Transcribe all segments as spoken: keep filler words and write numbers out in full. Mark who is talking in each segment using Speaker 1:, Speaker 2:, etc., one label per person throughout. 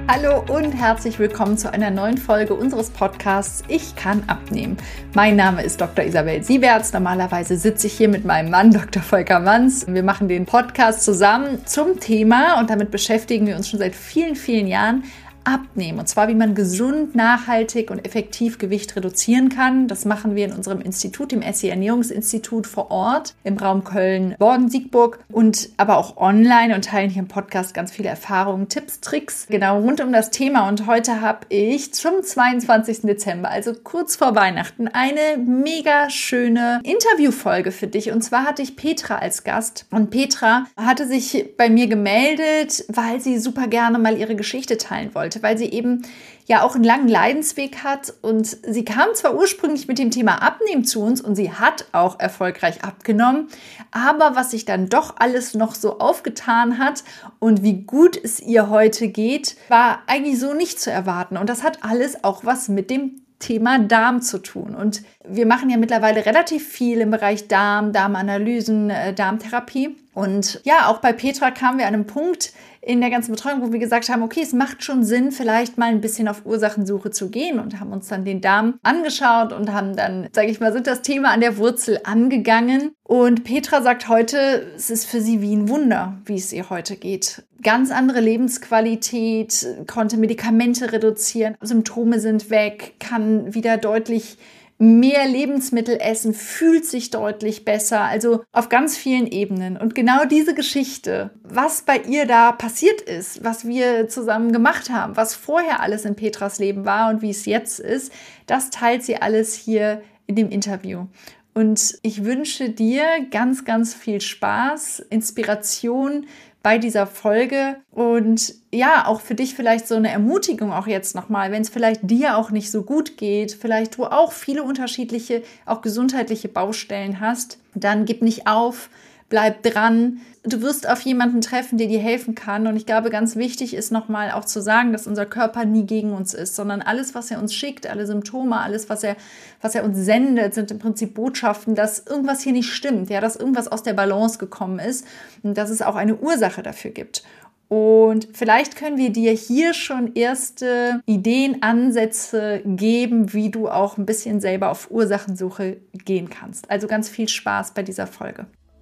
Speaker 1: Hallo und herzlich willkommen zu einer neuen Folge unseres Podcasts Ich kann abnehmen. Mein Name ist Doktor Isabel Sieberts. Normalerweise sitze ich hier mit meinem Mann Doktor Volker Manns. Wir machen den Podcast zusammen zum Thema und damit beschäftigen wir uns schon seit vielen, vielen Jahren. Abnehmen. Und zwar, wie man gesund, nachhaltig und effektiv Gewicht reduzieren kann. Das machen wir in unserem Institut, dem S E Ernährungsinstitut vor Ort im Raum Köln-Bonn-Siegburg und aber auch online und teilen hier im Podcast ganz viele Erfahrungen, Tipps, Tricks, genau rund um das Thema. Und heute habe ich zum zweiundzwanzigsten Dezember, also kurz vor Weihnachten, eine mega schöne Interviewfolge für dich. Und zwar hatte ich Petra als Gast. Und Petra hatte sich bei mir gemeldet, weil sie super gerne mal ihre Geschichte teilen wollte, weil sie eben ja auch einen langen Leidensweg hat und sie kam zwar ursprünglich mit dem Thema Abnehmen zu uns und sie hat auch erfolgreich abgenommen, aber was sich dann doch alles noch so aufgetan hat und wie gut es ihr heute geht, war eigentlich so nicht zu erwarten und das hat alles auch was mit dem Thema Darm zu tun. Und wir machen ja mittlerweile relativ viel im Bereich Darm, Darmanalysen, äh, Darmtherapie. Und ja, auch bei Petra kamen wir an einem Punkt in der ganzen Betreuung, wo wir gesagt haben, okay, es macht schon Sinn, vielleicht mal ein bisschen auf Ursachensuche zu gehen und haben uns dann den Darm angeschaut und haben dann, sage ich mal, sind das Thema an der Wurzel angegangen. Und Petra sagt heute, es ist für sie wie ein Wunder, wie es ihr heute geht. Ganz andere Lebensqualität, konnte Medikamente reduzieren, Symptome sind weg, kann wieder deutlich mehr Lebensmittel essen, fühlt sich deutlich besser, also auf ganz vielen Ebenen. Und genau diese Geschichte, was bei ihr da passiert ist, was wir zusammen gemacht haben, was vorher alles in Petras Leben war und wie es jetzt ist, das teilt sie alles hier in dem Interview. Und ich wünsche dir ganz, ganz viel Spaß, Inspiration bei dieser Folge und ja, auch für dich vielleicht so eine Ermutigung auch jetzt nochmal, wenn es vielleicht dir auch nicht so gut geht, vielleicht du auch viele unterschiedliche, auch gesundheitliche Baustellen hast, dann gib nicht auf, bleib dran. Du wirst auf jemanden treffen, der dir helfen kann. Und ich glaube, ganz wichtig ist nochmal auch zu sagen, dass unser Körper nie gegen uns ist, sondern alles, was er uns schickt, alle Symptome, alles, was er, was er uns sendet, sind im Prinzip Botschaften, dass irgendwas hier nicht stimmt, ja, dass irgendwas aus der Balance gekommen ist und dass es auch eine Ursache dafür gibt. Und vielleicht können wir dir hier schon erste Ideen, Ansätze geben, wie du auch ein bisschen selber auf Ursachensuche gehen kannst. Also ganz viel Spaß bei dieser Folge.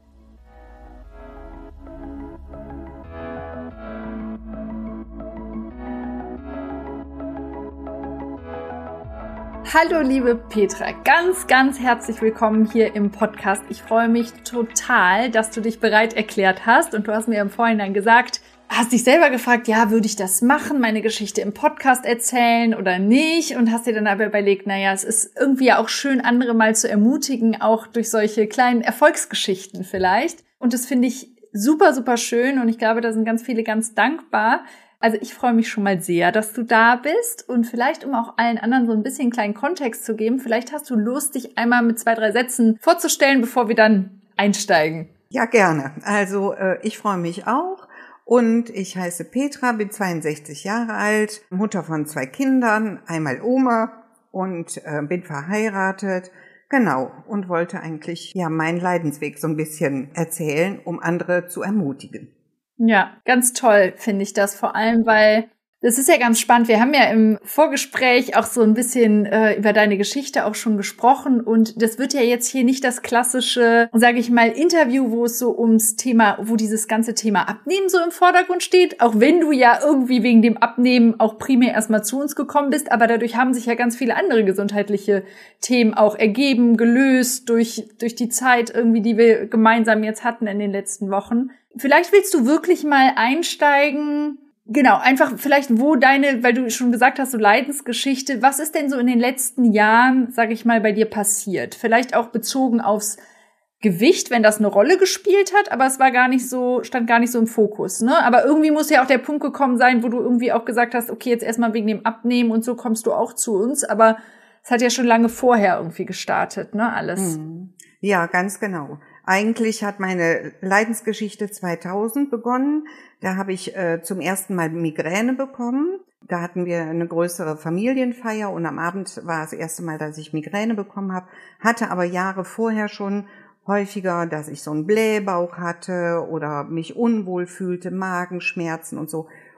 Speaker 1: Hallo liebe Petra, ganz, ganz herzlich willkommen hier im Podcast. Ich freue mich total, dass du dich bereit erklärt hast und du hast mir im Vorhinein gesagt, hast dich selber gefragt, ja, würde ich das machen, meine Geschichte im Podcast erzählen oder nicht und hast dir dann aber überlegt, naja, es ist irgendwie auch schön, andere mal zu ermutigen, auch durch solche kleinen Erfolgsgeschichten vielleicht. Und das finde ich super, super schön und ich glaube, da sind ganz viele ganz dankbar. Also ich freue mich schon mal sehr, dass du da bist und vielleicht, um auch allen anderen so ein bisschen kleinen Kontext zu geben, vielleicht hast du Lust, dich einmal mit zwei, drei Sätzen vorzustellen, bevor wir dann einsteigen.
Speaker 2: Ja, gerne. Also äh, ich freue mich auch und ich heiße Petra, bin zweiundsechzig Jahre alt, Mutter von zwei Kindern, einmal Oma und äh, bin verheiratet. Genau, und wollte eigentlich ja meinen Leidensweg so ein bisschen erzählen, um andere zu ermutigen.
Speaker 1: Ja, ganz toll finde ich das, vor allem, weil das ist ja ganz spannend. Wir haben ja im Vorgespräch auch so ein bisschen äh, über deine Geschichte auch schon gesprochen und das wird ja jetzt hier nicht das klassische, sage ich mal, Interview, wo es so ums Thema, wo dieses ganze Thema Abnehmen so im Vordergrund steht, auch wenn du ja irgendwie wegen dem Abnehmen auch primär erstmal zu uns gekommen bist, aber dadurch haben sich ja ganz viele andere gesundheitliche Themen auch ergeben, gelöst durch durch die Zeit irgendwie, die wir gemeinsam jetzt hatten in den letzten Wochen. Vielleicht willst du wirklich mal einsteigen, genau, einfach vielleicht wo deine, weil du schon gesagt hast, so Leidensgeschichte, was ist denn so in den letzten Jahren, sage ich mal, bei dir passiert? Vielleicht auch bezogen aufs Gewicht, wenn das eine Rolle gespielt hat, aber es war gar nicht so, stand gar nicht so im Fokus, ne? Aber irgendwie muss ja auch der Punkt gekommen sein, wo du irgendwie auch gesagt hast, okay, jetzt erstmal wegen dem Abnehmen und so kommst du auch zu uns, aber es hat ja schon lange vorher irgendwie gestartet, ne, alles.
Speaker 2: Ja, ganz genau. Eigentlich hat meine Leidensgeschichte zweitausend begonnen. Da habe ich äh, zum ersten Mal Migräne bekommen. Da hatten wir eine größere Familienfeier und am Abend war das erste Mal, dass ich Migräne bekommen habe. Hatte aber Jahre vorher schon häufiger, dass ich so einen Blähbauch hatte oder mich unwohl fühlte, Magenschmerzen und so.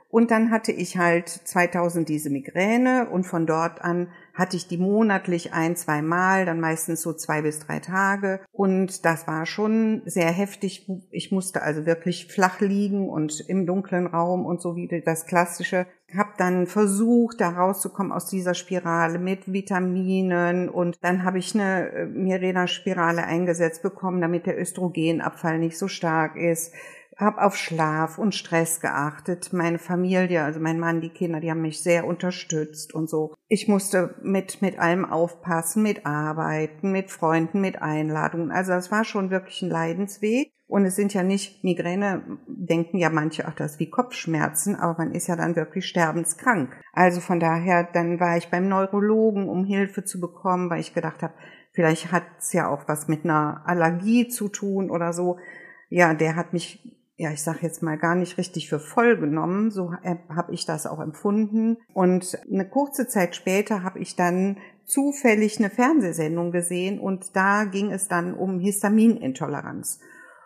Speaker 2: Und dann hatte ich halt zweitausend diese Migräne und von dort an hatte ich die monatlich ein, zwei Mal, dann meistens so zwei bis drei Tage. Und das war schon sehr heftig. Ich musste also wirklich flach liegen und im dunklen Raum und so wie das Klassische. Hab dann versucht, da rauszukommen aus dieser Spirale mit Vitaminen und dann habe ich eine Mirena-Spirale eingesetzt bekommen, damit der Östrogenabfall nicht so stark ist. Hab auf Schlaf und Stress geachtet. Meine Familie, also mein Mann, die Kinder, die haben mich sehr unterstützt und so. Ich musste mit mit allem aufpassen, mit Arbeiten, mit Freunden, mit Einladungen. Also das war schon wirklich ein Leidensweg. Und es sind ja nicht Migräne, denken ja manche, ach, das ist wie Kopfschmerzen, aber man ist ja dann wirklich sterbenskrank. Also von daher, dann war ich beim Neurologen, um Hilfe zu bekommen, weil ich gedacht habe, vielleicht hat es ja auch was mit einer Allergie zu tun oder so. Ja, der hat mich, ja, ich sage jetzt mal gar nicht richtig für voll genommen, so habe ich das auch empfunden. Und eine kurze Zeit später habe ich dann zufällig eine Fernsehsendung gesehen und da ging es dann um Histaminintoleranz.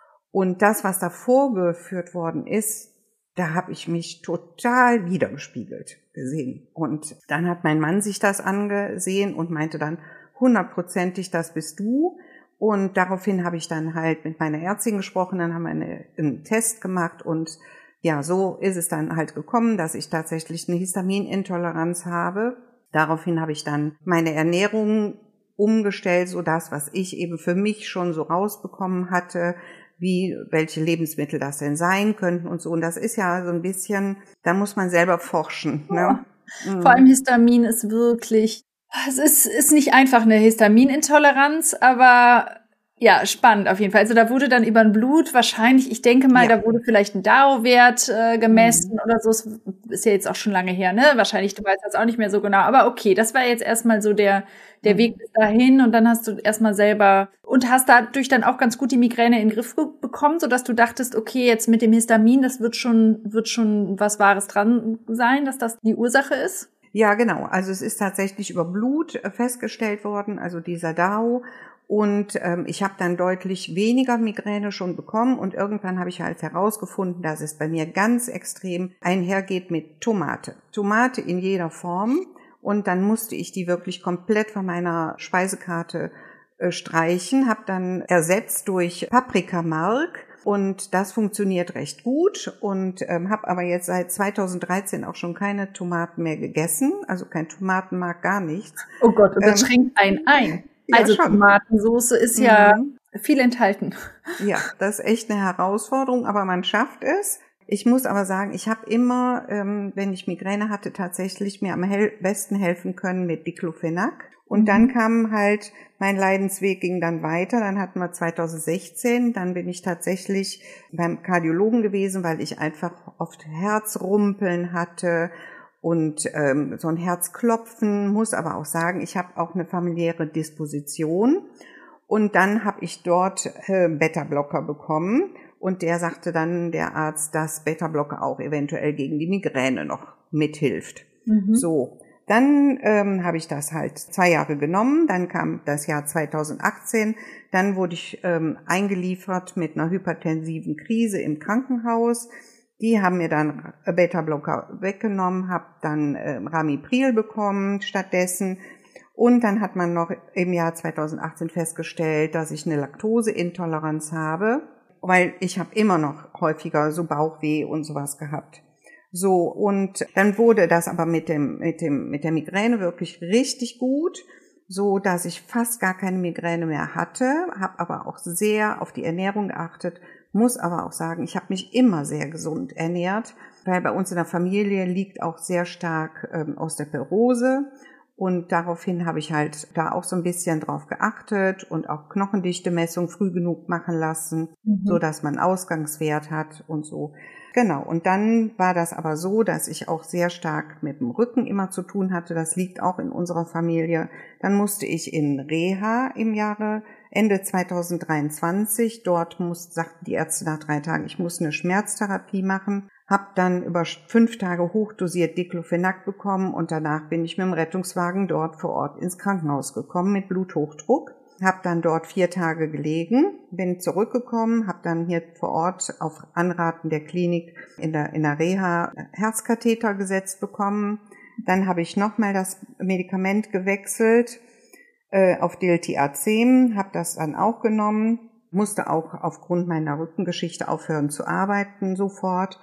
Speaker 2: Und das, was da vorgeführt worden ist, da habe ich mich total wiedergespiegelt gesehen. Und dann hat mein Mann sich das angesehen und meinte dann, hundertprozentig, das bist du. Und daraufhin habe ich dann halt mit meiner Ärztin gesprochen, dann haben wir eine, einen Test gemacht und ja, so ist es dann halt gekommen, dass ich tatsächlich eine Histaminintoleranz habe. Daraufhin habe ich dann meine Ernährung umgestellt, so das, was ich eben für mich schon so rausbekommen hatte, wie, welche Lebensmittel das denn sein könnten und so. Und das ist ja so ein bisschen, da muss man selber forschen. Ne?
Speaker 1: Ja. Vor allem Histamin ist wirklich, es ist, ist nicht einfach eine Histaminintoleranz, aber ja, spannend auf jeden Fall. Also da wurde dann über ein Blut wahrscheinlich, ich denke mal, ja. Da wurde vielleicht ein D A O-Wert äh, gemessen mhm. oder so. Es ist ja jetzt auch schon lange her, ne? Wahrscheinlich, du weißt das auch nicht mehr so genau. Aber okay, das war jetzt erstmal so der der mhm. Weg bis dahin. Und dann hast du erstmal selber und hast dadurch dann auch ganz gut die Migräne in den Griff bekommen, sodass du dachtest, okay, jetzt mit dem Histamin, das wird schon wird schon was Wahres dran sein, dass das die Ursache ist.
Speaker 2: Ja, genau. Also es ist tatsächlich über Blut festgestellt worden, also dieser D A O. Und ähm, ich habe dann deutlich weniger Migräne schon bekommen und irgendwann habe ich halt herausgefunden, dass es bei mir ganz extrem einhergeht mit Tomate. Tomate in jeder Form und dann musste ich die wirklich komplett von meiner Speisekarte äh, streichen, habe dann ersetzt durch Paprikamark und das funktioniert recht gut und ähm, habe aber jetzt seit zweitausenddreizehn auch schon keine Tomaten mehr gegessen, also kein Tomatenmark, gar nichts.
Speaker 1: Oh Gott, und das ähm, schränkt einen ein. Ja, also schon. Tomatensoße ist ja mhm. viel enthalten.
Speaker 2: Ja, das ist echt eine Herausforderung, aber man schafft es. Ich muss aber sagen, ich habe immer, ähm, wenn ich Migräne hatte, tatsächlich mir am hel- besten helfen können mit Diclofenac. Und mhm. dann kam halt, mein Leidensweg ging dann weiter. Dann hatten wir zweitausendsechzehn, dann bin ich tatsächlich beim Kardiologen gewesen, weil ich einfach oft Herzrumpeln hatte. Und ähm, so ein Herzklopfen, muss aber auch sagen, ich habe auch eine familiäre Disposition. Und dann habe ich dort äh, Beta-Blocker bekommen. Und der sagte dann, der Arzt, dass Beta-Blocker auch eventuell gegen die Migräne noch mithilft. Mhm. So, dann ähm, habe ich das halt zwei Jahre genommen. Dann kam das Jahr zweitausendachtzehn. Dann wurde ich ähm, eingeliefert mit einer hypertensiven Krise im Krankenhaus. Die haben mir dann Beta-Blocker weggenommen, habe dann äh, Ramipril bekommen stattdessen. Und dann hat man noch im Jahr zweitausendachtzehn festgestellt, dass ich eine Laktoseintoleranz habe, weil ich habe immer noch häufiger so Bauchweh und sowas gehabt. So, und dann wurde das aber mit dem mit dem mit der Migräne wirklich richtig gut, so dass ich fast gar keine Migräne mehr hatte, habe aber auch sehr auf die Ernährung geachtet. Muss aber auch sagen, ich habe mich immer sehr gesund ernährt, weil bei uns in der Familie liegt auch sehr stark ähm, Osteoporose und daraufhin habe ich halt da auch so ein bisschen drauf geachtet und auch Knochendichte-Messung früh genug machen lassen, mhm. so dass man Ausgangswert hat und so. Genau, und dann war das aber so, dass ich auch sehr stark mit dem Rücken immer zu tun hatte. Das liegt auch in unserer Familie. Dann musste ich in Reha im Jahre Ende zweitausenddreiundzwanzig. Dort muss, sagten die Ärzte nach drei Tagen, ich muss eine Schmerztherapie machen. Hab dann über fünf Tage hochdosiert Diclofenac bekommen und danach bin ich mit dem Rettungswagen dort vor Ort ins Krankenhaus gekommen mit Bluthochdruck. habe dann dort vier Tage gelegen, bin zurückgekommen, habe dann hier vor Ort auf Anraten der Klinik in der, in der Reha Herzkatheter gesetzt bekommen. Dann habe ich nochmal das Medikament gewechselt äh, auf Diltiazem, habe das dann auch genommen, musste auch aufgrund meiner Rückengeschichte aufhören zu arbeiten sofort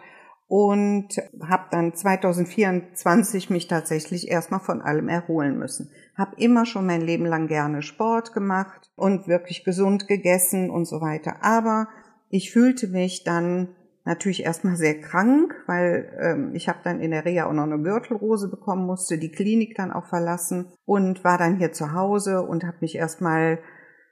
Speaker 2: und habe dann zwanzig vierundzwanzig mich tatsächlich erstmal von allem erholen müssen. Habe immer schon mein Leben lang gerne Sport gemacht und wirklich gesund gegessen und so weiter. Aber ich fühlte mich dann natürlich erstmal sehr krank, weil ähm, ich habe dann in der Reha auch noch eine Gürtelrose bekommen, musste die Klinik dann auch verlassen und war dann hier zu Hause und habe mich erstmal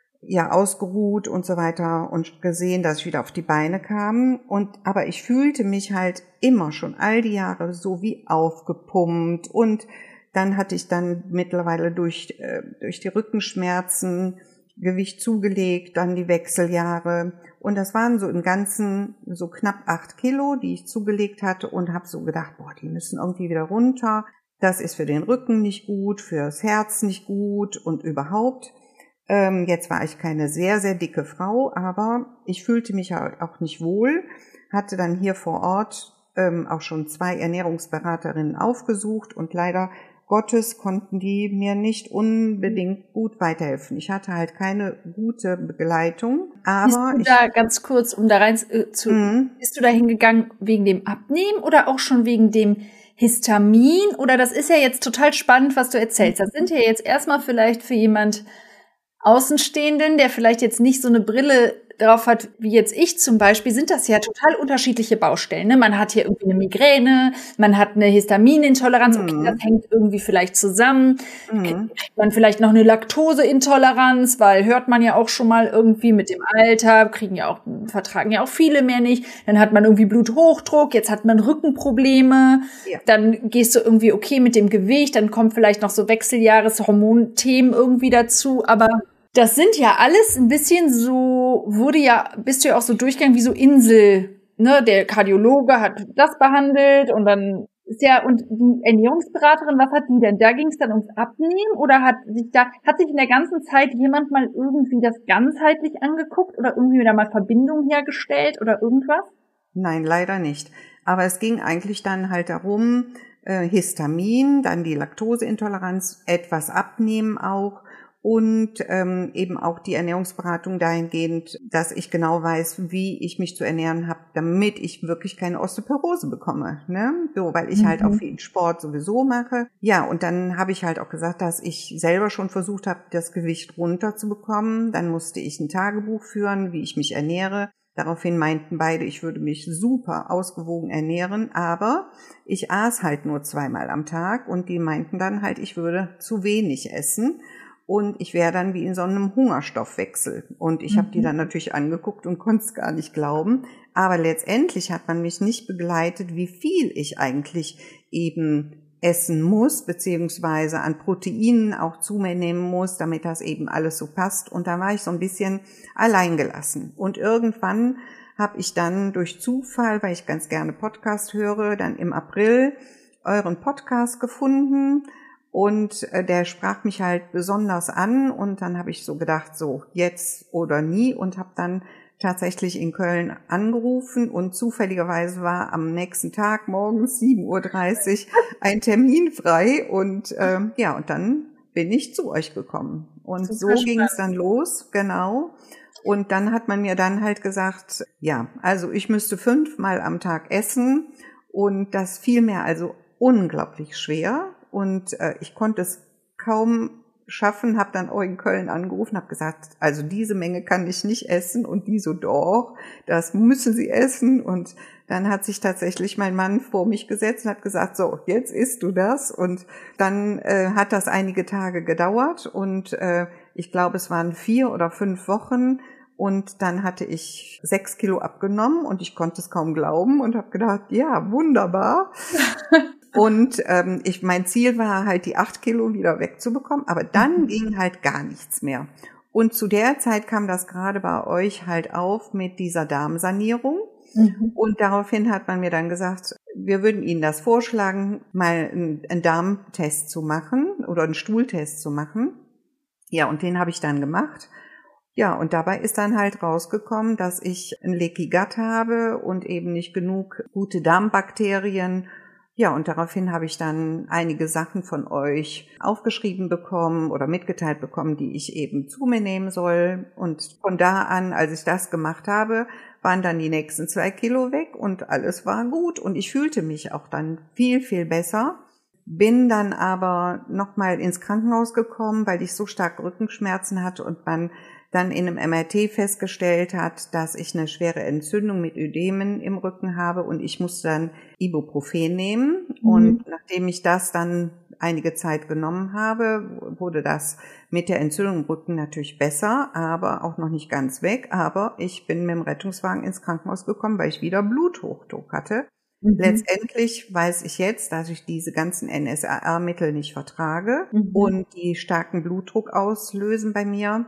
Speaker 2: ja ausgeruht und so weiter und gesehen, dass ich wieder auf die Beine kam. Und aber ich fühlte mich halt immer schon all die Jahre so wie aufgepumpt und dann hatte ich dann mittlerweile durch äh, durch die Rückenschmerzen Gewicht zugelegt, dann die Wechseljahre und das waren so im Ganzen so knapp acht Kilo, die ich zugelegt hatte und habe so gedacht, boah, die müssen irgendwie wieder runter. Das ist für den Rücken nicht gut, fürs Herz nicht gut und überhaupt. Ähm, jetzt war ich keine sehr, sehr dicke Frau, aber ich fühlte mich halt auch nicht wohl, hatte dann hier vor Ort ähm, auch schon zwei Ernährungsberaterinnen aufgesucht und leider Gottes konnten die mir nicht unbedingt gut weiterhelfen. Ich hatte halt keine gute Begleitung, aber
Speaker 1: bist du da ganz kurz, um da rein äh, zu, mm. bist du da hingegangen wegen dem Abnehmen oder auch schon wegen dem Histamin? Oder das ist ja jetzt total spannend, was du erzählst. Das sind ja jetzt erstmal vielleicht für jemand Außenstehenden, der vielleicht jetzt nicht so eine Brille drauf hat, wie jetzt ich zum Beispiel, sind das ja total unterschiedliche Baustellen. Ne? Man hat hier irgendwie eine Migräne, man hat eine Histaminintoleranz, okay, das hängt irgendwie vielleicht zusammen. Mhm. Kriegt man vielleicht noch eine Laktoseintoleranz, weil hört man ja auch schon mal irgendwie mit dem Alter, kriegen ja auch, vertragen ja auch viele mehr nicht. Dann hat man irgendwie Bluthochdruck, jetzt hat man Rückenprobleme, ja. Dann gehst du irgendwie okay mit dem Gewicht, dann kommen vielleicht noch so Wechseljahres-Hormonthemen irgendwie dazu, aber das sind ja alles ein bisschen so, wurde ja, bist du ja auch so durchgegangen wie so Insel, ne? Der Kardiologe hat das behandelt und dann ist ja, und die Ernährungsberaterin, was hat die denn? Da ging es dann ums Abnehmen oder hat sich da, hat sich in der ganzen Zeit jemand mal irgendwie das ganzheitlich angeguckt oder irgendwie da mal Verbindungen hergestellt oder irgendwas?
Speaker 2: Nein, leider nicht. Aber es ging eigentlich dann halt darum, äh, Histamin, dann die Laktoseintoleranz, etwas abnehmen auch. Und ähm, eben auch die Ernährungsberatung dahingehend, dass ich genau weiß, wie ich mich zu ernähren habe, damit ich wirklich keine Osteoporose bekomme, ne? So, weil ich mhm. halt auch viel Sport sowieso mache. Ja, und dann habe ich halt auch gesagt, dass ich selber schon versucht habe, das Gewicht runterzubekommen. Dann musste ich ein Tagebuch führen, wie ich mich ernähre. Daraufhin meinten beide, ich würde mich super ausgewogen ernähren, aber ich aß halt nur zweimal am Tag und die meinten dann halt, ich würde zu wenig essen. Und ich wäre dann wie in so einem Hungerstoffwechsel. Und ich mhm. habe die dann natürlich angeguckt und konnte es gar nicht glauben. Aber letztendlich hat man mich nicht begleitet, wie viel ich eigentlich eben essen muss, beziehungsweise an Proteinen auch zu mir nehmen muss, damit das eben alles so passt. Und da war ich so ein bisschen alleingelassen. Und irgendwann habe ich dann durch Zufall, weil ich ganz gerne Podcast höre, dann im April euren Podcast gefunden. Und der sprach mich halt besonders an und dann habe ich so gedacht, so jetzt oder nie und habe dann tatsächlich in Köln angerufen und zufälligerweise war am nächsten Tag morgens sieben Uhr dreißig ein Termin frei und ähm, ja, und dann bin ich zu euch gekommen. Und so ging es dann los, genau. Und dann hat man mir dann halt gesagt, ja, also ich müsste fünfmal am Tag essen und das fiel mir also unglaublich schwer. Und äh, ich konnte es kaum schaffen, habe dann auch in Köln angerufen, habe gesagt, also diese Menge kann ich nicht essen und die so, doch, das müssen Sie essen. Und dann hat sich tatsächlich mein Mann vor mich gesetzt und hat gesagt, so, jetzt isst du das. Und dann äh, hat das einige Tage gedauert und äh, ich glaube, es waren vier oder fünf Wochen. Und dann hatte ich sechs Kilo abgenommen und ich konnte es kaum glauben und habe gedacht, ja, wunderbar. Und ähm, ich mein Ziel war halt, die acht Kilo wieder wegzubekommen, aber dann ging halt gar nichts mehr. Und zu der Zeit kam das gerade bei euch halt auf mit dieser Darmsanierung. Mhm. Und daraufhin hat man mir dann gesagt, wir würden Ihnen das vorschlagen, mal einen, einen Darmtest zu machen oder einen Stuhltest zu machen. Ja, und den habe ich dann gemacht. Ja, und dabei ist dann halt rausgekommen, dass ich ein Leaky Gut habe und eben nicht genug gute Darmbakterien. Ja, und daraufhin habe ich dann einige Sachen von euch aufgeschrieben bekommen oder mitgeteilt bekommen, die ich eben zu mir nehmen soll. Und von da an, als ich das gemacht habe, waren dann die nächsten zwei Kilo weg und alles war gut. Und ich fühlte mich auch dann viel, viel besser. Bin dann aber nochmal ins Krankenhaus gekommen, weil ich so stark Rückenschmerzen hatte und man dann in einem M R T festgestellt hat, dass ich eine schwere Entzündung mit Ödemen im Rücken habe und ich musste dann Ibuprofen nehmen. Mhm. Und nachdem ich das dann einige Zeit genommen habe, wurde das mit der Entzündung im Rücken natürlich besser, aber auch noch nicht ganz weg. Aber ich bin mit dem Rettungswagen ins Krankenhaus gekommen, weil ich wieder Bluthochdruck hatte. Mhm. Letztendlich weiß ich jetzt, dass ich diese ganzen N S A R-Mittel nicht vertrage mhm. und die starken Blutdruck auslösen bei mir.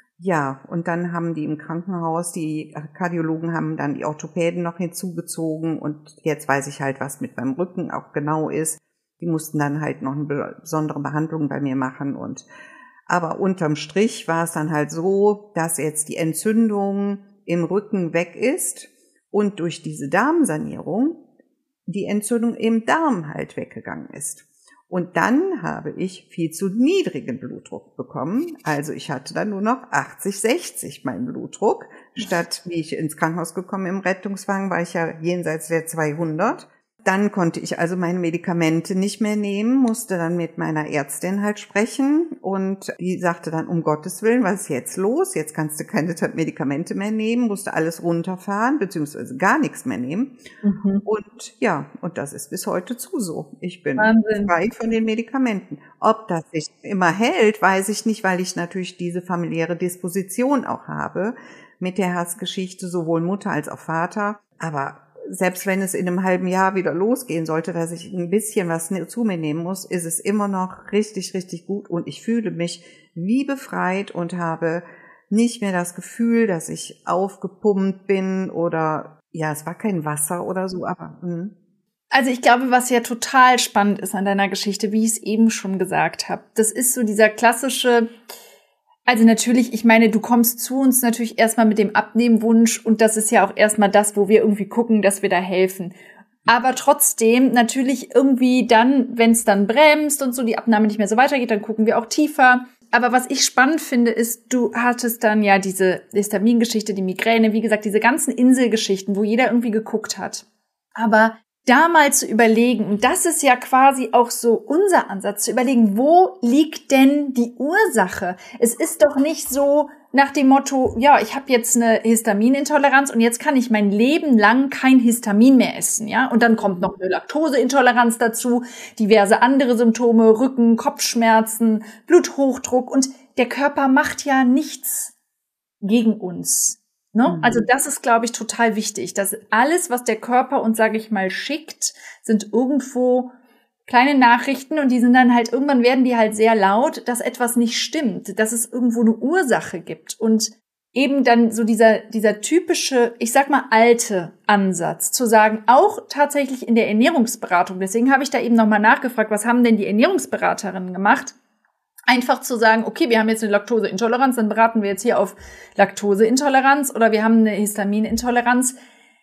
Speaker 2: Ja, und dann haben die im Krankenhaus, die Kardiologen haben dann die Orthopäden noch hinzugezogen und jetzt weiß ich halt, was mit meinem Rücken auch genau ist. Die mussten dann halt noch eine besondere Behandlung bei mir machen und aber unterm Strich war es dann halt so, dass jetzt die Entzündung im Rücken weg ist und durch diese Darmsanierung die Entzündung im Darm halt weggegangen ist. Und dann habe ich viel zu niedrigen Blutdruck bekommen. Also ich hatte dann nur noch achtzig, sechzig meinen Blutdruck. Statt, wie ich ins Krankenhaus gekommen im Rettungswagen, war ich ja jenseits der zweihundert. Dann konnte ich also meine Medikamente nicht mehr nehmen, musste dann mit meiner Ärztin halt sprechen und die sagte dann, um Gottes Willen, was ist jetzt los? Jetzt kannst du keine Medikamente mehr nehmen, musste alles runterfahren, beziehungsweise gar nichts mehr nehmen. Mhm. Und ja, und das ist bis heute zu so. Ich bin Wahnsinn. Frei von den Medikamenten. Ob das sich immer hält, weiß ich nicht, weil ich natürlich diese familiäre Disposition auch habe mit der Herzgeschichte, sowohl Mutter als auch Vater. Aber selbst wenn es in einem halben Jahr wieder losgehen sollte, dass ich ein bisschen was zu mir nehmen muss, ist es immer noch richtig, richtig gut und ich fühle mich wie befreit und habe nicht mehr das Gefühl, dass ich aufgepumpt bin oder, ja, es war kein Wasser oder so, aber mh.
Speaker 1: Also ich glaube, was ja total spannend ist an deiner Geschichte, wie ich es eben schon gesagt habe, das ist so dieser klassische, also natürlich, ich meine, du kommst zu uns natürlich erstmal mit dem Abnehmwunsch und das ist ja auch erstmal das, wo wir irgendwie gucken, dass wir da helfen. Aber trotzdem natürlich irgendwie dann, wenn es dann bremst und so die Abnahme nicht mehr so weitergeht, dann gucken wir auch tiefer. Aber was ich spannend finde, ist, du hattest dann ja diese Histamingeschichte, die Migräne, wie gesagt, diese ganzen Inselgeschichten, wo jeder irgendwie geguckt hat. Aber da mal zu überlegen, und das ist ja quasi auch so unser Ansatz, zu überlegen, wo liegt denn die Ursache? Es ist doch nicht so nach dem Motto, ja, ich habe jetzt eine Histaminintoleranz und jetzt kann ich mein Leben lang kein Histamin mehr essen, ja? Und dann kommt noch eine Laktoseintoleranz dazu, diverse andere Symptome, Rücken, Kopfschmerzen, Bluthochdruck und der Körper macht ja nichts gegen uns. Ne? Mhm. Also das ist, glaube ich, total wichtig, dass alles, was der Körper uns, sage ich mal, schickt, sind irgendwo kleine Nachrichten und die sind dann halt, irgendwann werden die halt sehr laut, dass etwas nicht stimmt, dass es irgendwo eine Ursache gibt und eben dann so dieser, dieser typische, ich sag mal, alte Ansatz zu sagen, auch tatsächlich in der Ernährungsberatung, deswegen habe ich da eben nochmal nachgefragt, was haben denn die Ernährungsberaterinnen gemacht? Einfach zu sagen, okay, wir haben jetzt eine Laktoseintoleranz, dann beraten wir jetzt hier auf Laktoseintoleranz oder wir haben eine Histaminintoleranz.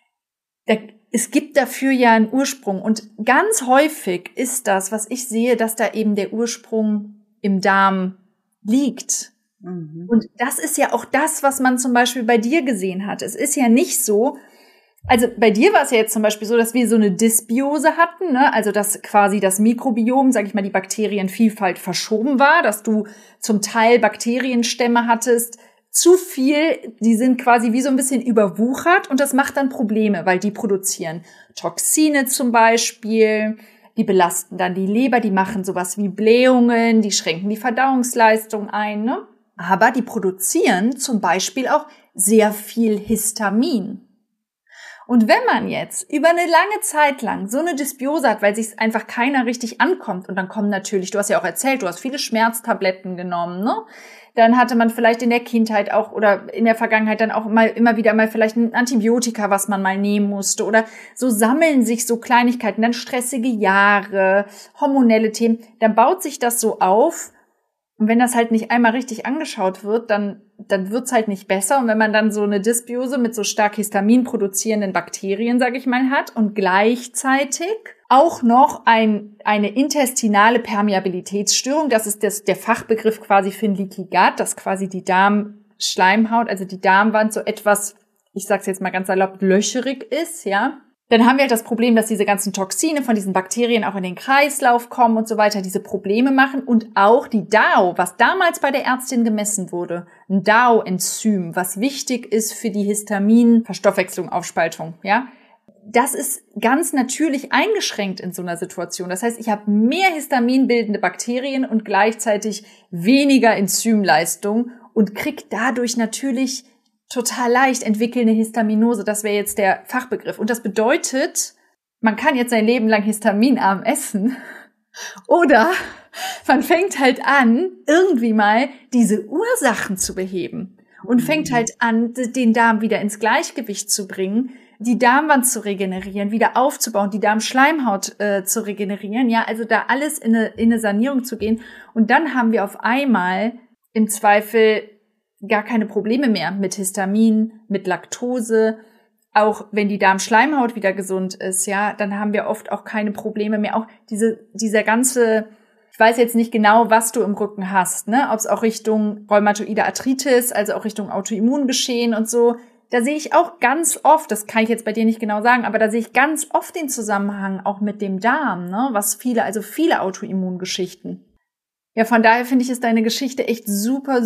Speaker 1: Es gibt dafür ja einen Ursprung und ganz häufig ist das, was ich sehe, dass da eben der Ursprung im Darm liegt. Mhm. Und das ist ja auch das, was man zum Beispiel bei dir gesehen hat. Es ist ja nicht so, also bei dir war es ja jetzt zum Beispiel so, dass wir so eine Dysbiose hatten, ne? Also dass quasi das Mikrobiom, sag ich mal, die Bakterienvielfalt verschoben war, dass du zum Teil Bakterienstämme hattest, zu viel, die sind quasi wie so ein bisschen überwuchert und das macht dann Probleme, weil die produzieren Toxine zum Beispiel, die belasten dann die Leber, die machen sowas wie Blähungen, die schränken die Verdauungsleistung ein, ne? Aber die produzieren zum Beispiel auch sehr viel Histamin. Und wenn man jetzt über eine lange Zeit lang so eine Dysbiose hat, weil sich einfach keiner richtig ankommt, und dann kommen natürlich, du hast ja auch erzählt, du hast viele Schmerztabletten genommen, ne? Dann hatte man vielleicht in der Kindheit auch oder in der Vergangenheit dann auch mal, immer wieder mal vielleicht ein Antibiotika, was man mal nehmen musste oder so sammeln sich so Kleinigkeiten, dann stressige Jahre, hormonelle Themen, dann baut sich das so auf Und wenn das halt nicht einmal richtig angeschaut wird, dann, dann wird's halt nicht besser. Und wenn man dann so eine Dysbiose mit so stark Histamin produzierenden Bakterien, sage ich mal, hat und gleichzeitig auch noch ein, eine intestinale Permeabilitätsstörung, das ist das, der Fachbegriff quasi für ein Leaky Gut, dass quasi die Darmschleimhaut, also die Darmwand so etwas, ich sag's jetzt mal ganz salopp, löcherig ist, ja. Dann haben wir halt das Problem, dass diese ganzen Toxine von diesen Bakterien auch in den Kreislauf kommen und so weiter, diese Probleme machen und auch die D A O, was damals bei der Ärztin gemessen wurde, ein D A O-Enzym, was wichtig ist für die Histamin-Verstoffwechslung, Aufspaltung, ja. Das ist ganz natürlich eingeschränkt in so einer Situation. Das heißt, ich habe mehr histaminbildende Bakterien und gleichzeitig weniger Enzymleistung und krieg dadurch natürlich total leicht entwickelnde Histaminose. Das wäre jetzt der Fachbegriff. Und das bedeutet, man kann jetzt sein Leben lang histaminarm essen oder man fängt halt an, irgendwie mal diese Ursachen zu beheben und fängt halt an, den Darm wieder ins Gleichgewicht zu bringen, die Darmwand zu regenerieren, wieder aufzubauen, die Darmschleimhaut äh, zu regenerieren, ja, also da alles in eine, in eine Sanierung zu gehen. Und dann haben wir auf einmal im Zweifel gar keine Probleme mehr mit Histamin, mit Laktose. Auch wenn die Darmschleimhaut wieder gesund ist, ja, dann haben wir oft auch keine Probleme mehr. Auch diese, dieser ganze, ich weiß jetzt nicht genau, was du im Rücken hast, ne, ob es auch Richtung rheumatoide Arthritis, also auch Richtung Autoimmungeschehen und so. Da sehe ich auch ganz oft, das kann ich jetzt bei dir nicht genau sagen, aber da sehe ich ganz oft den Zusammenhang auch mit dem Darm, ne, was viele, also viele Autoimmungeschichten. Ja, von daher finde ich, ist deine Geschichte echt super,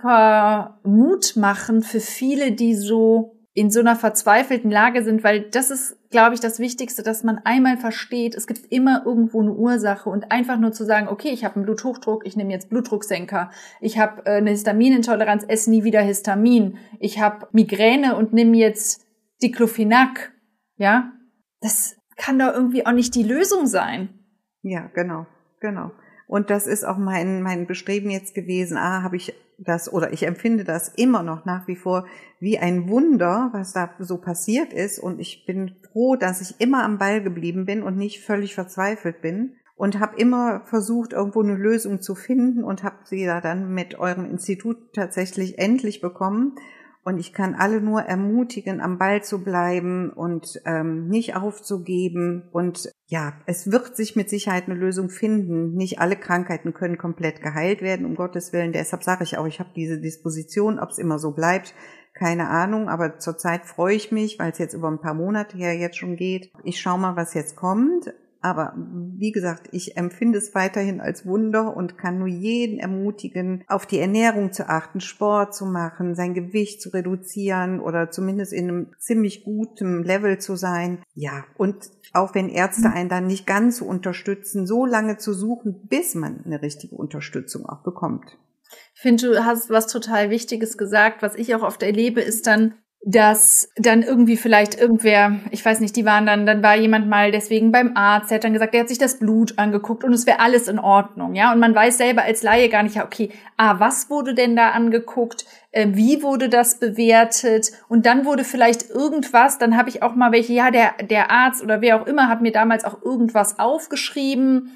Speaker 1: super mutmachend für viele, die so in so einer verzweifelten Lage sind, weil das ist, glaube ich, das Wichtigste, dass man einmal versteht, es gibt immer irgendwo eine Ursache und einfach nur zu sagen, okay, ich habe einen Bluthochdruck, ich nehme jetzt Blutdrucksenker, ich habe eine Histaminintoleranz, esse nie wieder Histamin, ich habe Migräne und nehme jetzt Diclofenac, ja, das kann doch irgendwie auch nicht die Lösung sein.
Speaker 2: Ja, genau, genau. Und das ist auch mein mein Bestreben jetzt gewesen. Ah, habe ich das oder ich empfinde das immer noch nach wie vor wie ein Wunder, was da so passiert ist. Und ich bin froh, dass ich immer am Ball geblieben bin und nicht völlig verzweifelt bin. Und habe immer versucht, irgendwo eine Lösung zu finden und habe sie da dann mit eurem Institut tatsächlich endlich bekommen. Und ich kann alle nur ermutigen, am Ball zu bleiben und ähm, nicht aufzugeben. Und ja, es wird sich mit Sicherheit eine Lösung finden. Nicht alle Krankheiten können komplett geheilt werden, um Gottes Willen. Deshalb sage ich auch, ich habe diese Disposition, ob es immer so bleibt, keine Ahnung. Aber zurzeit freue ich mich, weil es jetzt über ein paar Monate her jetzt schon geht. Ich schaue mal, was jetzt kommt. Aber wie gesagt, ich empfinde es weiterhin als Wunder und kann nur jeden ermutigen, auf die Ernährung zu achten, Sport zu machen, sein Gewicht zu reduzieren oder zumindest in einem ziemlich guten Level zu sein. Ja, und auch wenn Ärzte einen dann nicht ganz so unterstützen, so lange zu suchen, bis man eine richtige Unterstützung auch bekommt.
Speaker 1: Ich finde, du hast was total Wichtiges gesagt. Was ich auch oft erlebe, ist dann, dass dann irgendwie vielleicht irgendwer, ich weiß nicht, die waren dann, dann war jemand mal deswegen beim Arzt, der hat dann gesagt, der hat sich das Blut angeguckt und es wäre alles in Ordnung, ja, und man weiß selber als Laie gar nicht, ja, okay, ah, was wurde denn da angeguckt, äh, wie wurde das bewertet und dann wurde vielleicht irgendwas, dann habe ich auch mal welche, ja, der, der Arzt oder wer auch immer hat mir damals auch irgendwas aufgeschrieben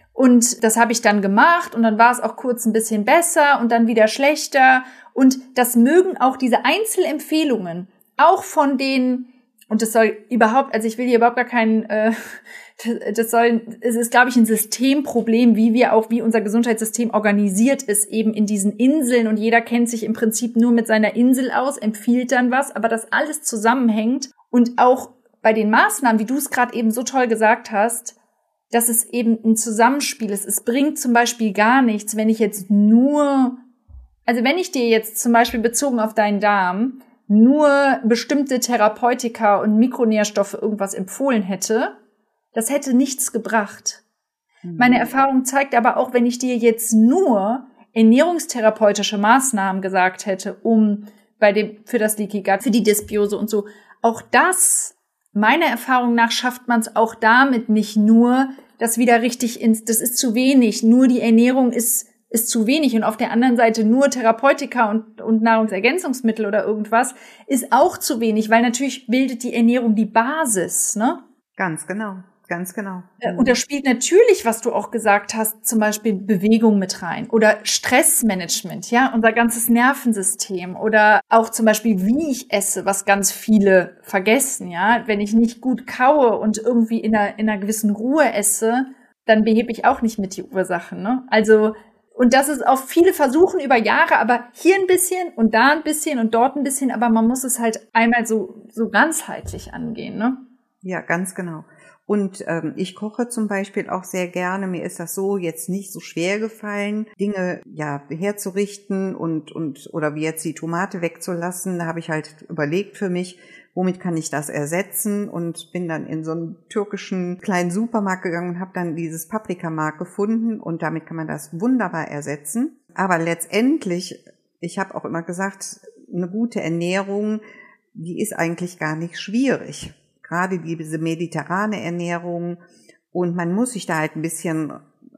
Speaker 1: und das habe ich dann gemacht und dann war es auch kurz ein bisschen besser und dann wieder schlechter. Und das mögen auch diese Einzelempfehlungen, auch von den, und das soll überhaupt, also ich will hier überhaupt gar keinen, äh, das soll, es ist, glaube ich, ein Systemproblem, wie wir auch, wie unser Gesundheitssystem organisiert ist, eben in diesen Inseln und jeder kennt sich im Prinzip nur mit seiner Insel aus, empfiehlt dann was, aber das alles zusammenhängt und auch bei den Maßnahmen, wie du es gerade eben so toll gesagt hast, dass es eben ein Zusammenspiel ist. Es bringt zum Beispiel gar nichts, wenn ich jetzt nur Also wenn ich dir jetzt zum Beispiel bezogen auf deinen Darm nur bestimmte Therapeutika und Mikronährstoffe irgendwas empfohlen hätte, das hätte nichts gebracht. Mhm. Meine Erfahrung zeigt aber auch, wenn ich dir jetzt nur ernährungstherapeutische Maßnahmen gesagt hätte, um bei dem für das Leaky Gut, für die Dysbiose und so, auch das, meiner Erfahrung nach, schafft man es auch damit nicht nur, das wieder richtig ins, das ist zu wenig, nur die Ernährung ist ist zu wenig und auf der anderen Seite nur Therapeutika und, und Nahrungsergänzungsmittel oder irgendwas ist auch zu wenig, weil natürlich bildet die Ernährung die Basis, ne?
Speaker 2: Ganz genau, Ganz genau.
Speaker 1: Und da spielt natürlich, was du auch gesagt hast, zum Beispiel Bewegung mit rein oder Stressmanagement, ja, unser ganzes Nervensystem oder auch zum Beispiel, wie ich esse, was ganz viele vergessen, ja. Wenn ich nicht gut kaue und irgendwie in einer, in einer gewissen Ruhe esse, dann behebe ich auch nicht mit die Ursachen, ne? Also, und das ist auch viele versuchen über Jahre, aber hier ein bisschen und da ein bisschen und dort ein bisschen, aber man muss es halt einmal so, so ganzheitlich angehen, ne?
Speaker 2: Ja, ganz genau. Und ähm, ich koche zum Beispiel auch sehr gerne. Mir ist das so jetzt nicht so schwer gefallen, Dinge ja herzurichten und und oder wie jetzt die Tomate wegzulassen. Da habe ich halt überlegt für mich, womit kann ich das ersetzen, und bin dann in so einen türkischen kleinen Supermarkt gegangen und habe dann dieses Paprikamark gefunden, und damit kann man das wunderbar ersetzen. Aber letztendlich, ich habe auch immer gesagt, eine gute Ernährung, die ist eigentlich gar nicht schwierig. Gerade diese mediterrane Ernährung, und man muss sich da halt ein bisschen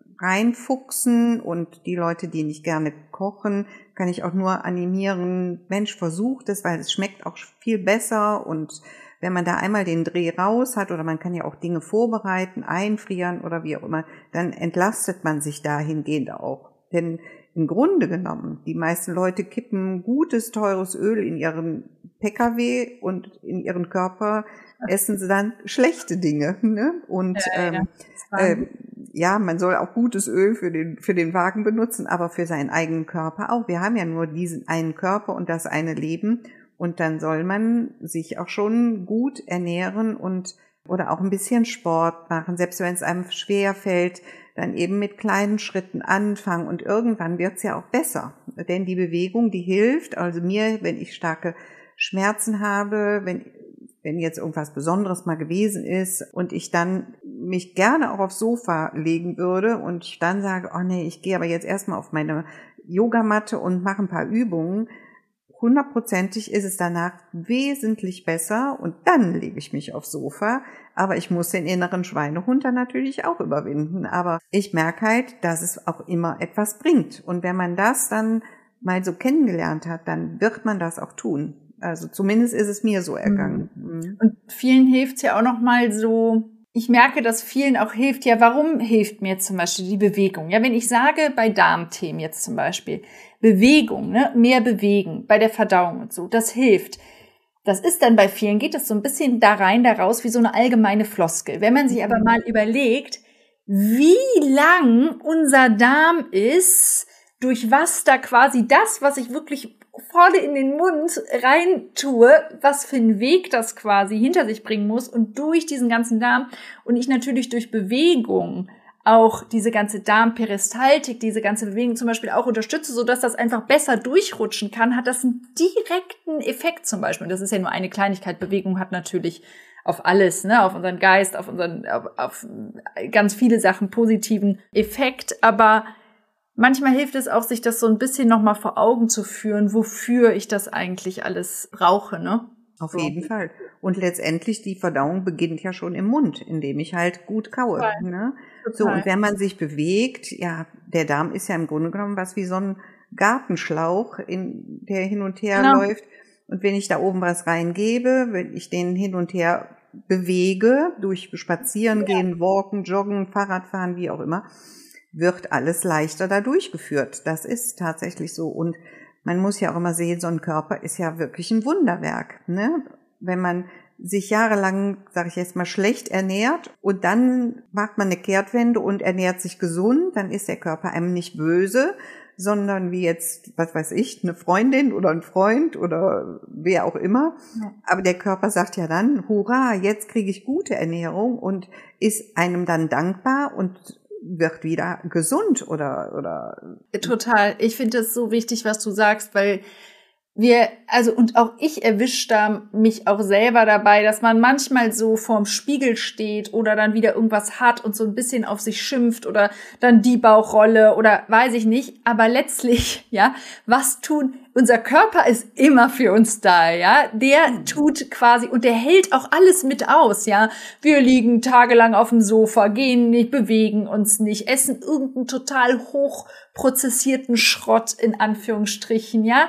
Speaker 2: reinfuchsen, und die Leute, die nicht gerne kochen, kann ich auch nur animieren, Mensch, versucht es, weil es schmeckt auch viel besser, und wenn man da einmal den Dreh raus hat, oder man kann ja auch Dinge vorbereiten, einfrieren oder wie auch immer, dann entlastet man sich dahingehend auch. Denn im Grunde genommen, die meisten Leute kippen gutes, teures Öl in ihren P K W, und in ihren Körper essen sie dann schlechte Dinge, ne? Und ja, ja. Ähm, äh, ja, man soll auch gutes Öl für den für den Wagen benutzen, aber für seinen eigenen Körper auch. Wir haben ja nur diesen einen Körper und das eine Leben, und dann soll man sich auch schon gut ernähren und oder auch ein bisschen Sport machen, selbst wenn es einem schwer fällt, dann eben mit kleinen Schritten anfangen, und irgendwann wird's ja auch besser, denn die Bewegung, die hilft. Also mir, wenn ich starke Schmerzen habe, wenn wenn jetzt irgendwas Besonderes mal gewesen ist und ich dann mich gerne auch aufs Sofa legen würde und ich dann sage, oh nee, ich gehe aber jetzt erstmal auf meine Yogamatte und mache ein paar Übungen, hundertprozentig ist es danach wesentlich besser, und dann lege ich mich aufs Sofa. Aber ich muss den inneren Schweinehund dann natürlich auch überwinden. Aber ich merke halt, dass es auch immer etwas bringt. Und wenn man das dann mal so kennengelernt hat, dann wird man das auch tun. Also zumindest ist es mir so ergangen.
Speaker 1: Mhm. Und vielen hilft's ja auch noch mal so, ich merke, dass vielen auch hilft, ja, warum hilft mir zum Beispiel die Bewegung? Ja, wenn ich sage, bei Darmthemen jetzt zum Beispiel, Bewegung, ne, mehr bewegen, bei der Verdauung und so, das hilft. Das ist dann bei vielen, geht es so ein bisschen da rein, da raus, wie so eine allgemeine Floskel. Wenn man sich aber mal überlegt, wie lang unser Darm ist, durch was da quasi das, was ich wirklich vorne in den Mund rein tue, was für einen Weg das quasi hinter sich bringen muss, und durch diesen ganzen Darm, und ich natürlich durch Bewegung auch diese ganze Darmperistaltik, diese ganze Bewegung zum Beispiel auch unterstütze, sodass das einfach besser durchrutschen kann, hat das einen direkten Effekt zum Beispiel. Und das ist ja nur eine Kleinigkeit. Bewegung hat natürlich auf alles, ne, auf unseren Geist, auf unseren, auf, auf ganz viele Sachen positiven Effekt, aber manchmal hilft es auch, sich das so ein bisschen nochmal vor Augen zu führen, wofür ich das eigentlich alles brauche, ne?
Speaker 2: Auf so. Jeden Fall. Und letztendlich, die Verdauung beginnt ja schon im Mund, indem ich halt gut kaue. Total. Ne? Total. So, und wenn man sich bewegt, ja, der Darm ist ja im Grunde genommen was wie so ein Gartenschlauch, in, der hin und her genau. läuft. Und wenn ich da oben was reingebe, wenn ich den hin und her bewege, durch Spazieren gehen, ja. Walken, Joggen, Fahrradfahren, wie auch immer, wird alles leichter da durchgeführt. Das ist tatsächlich so. Und man muss ja auch immer sehen, so ein Körper ist ja wirklich ein Wunderwerk, ne? Wenn man sich jahrelang, sage ich jetzt mal, schlecht ernährt und dann macht man eine Kehrtwende und ernährt sich gesund, dann ist der Körper einem nicht böse, sondern wie jetzt, was weiß ich, eine Freundin oder ein Freund oder wer auch immer. Ja. Aber der Körper sagt ja dann, hurra, jetzt kriege ich gute Ernährung, und ist einem dann dankbar und wird wieder gesund oder oder
Speaker 1: total. Ich finde es so wichtig, was du sagst, weil wir, also, und auch ich erwische da mich auch selber dabei, dass man manchmal so vorm Spiegel steht oder dann wieder irgendwas hat und so ein bisschen auf sich schimpft oder dann die Bauchrolle oder weiß ich nicht. Aber letztlich, ja, was tun? Unser Körper ist immer für uns da, ja. Der tut quasi, und der hält auch alles mit aus, ja. Wir liegen tagelang auf dem Sofa, gehen nicht, bewegen uns nicht, essen irgendeinen total hochprozessierten Schrott in Anführungsstrichen, ja.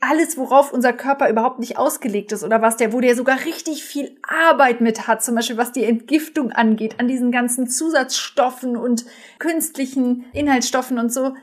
Speaker 1: alles, worauf unser Körper überhaupt nicht ausgelegt ist oder was der, wo der sogar richtig viel Arbeit mit hat, zum Beispiel was die Entgiftung angeht, an diesen ganzen Zusatzstoffen und künstlichen Inhaltsstoffen und so.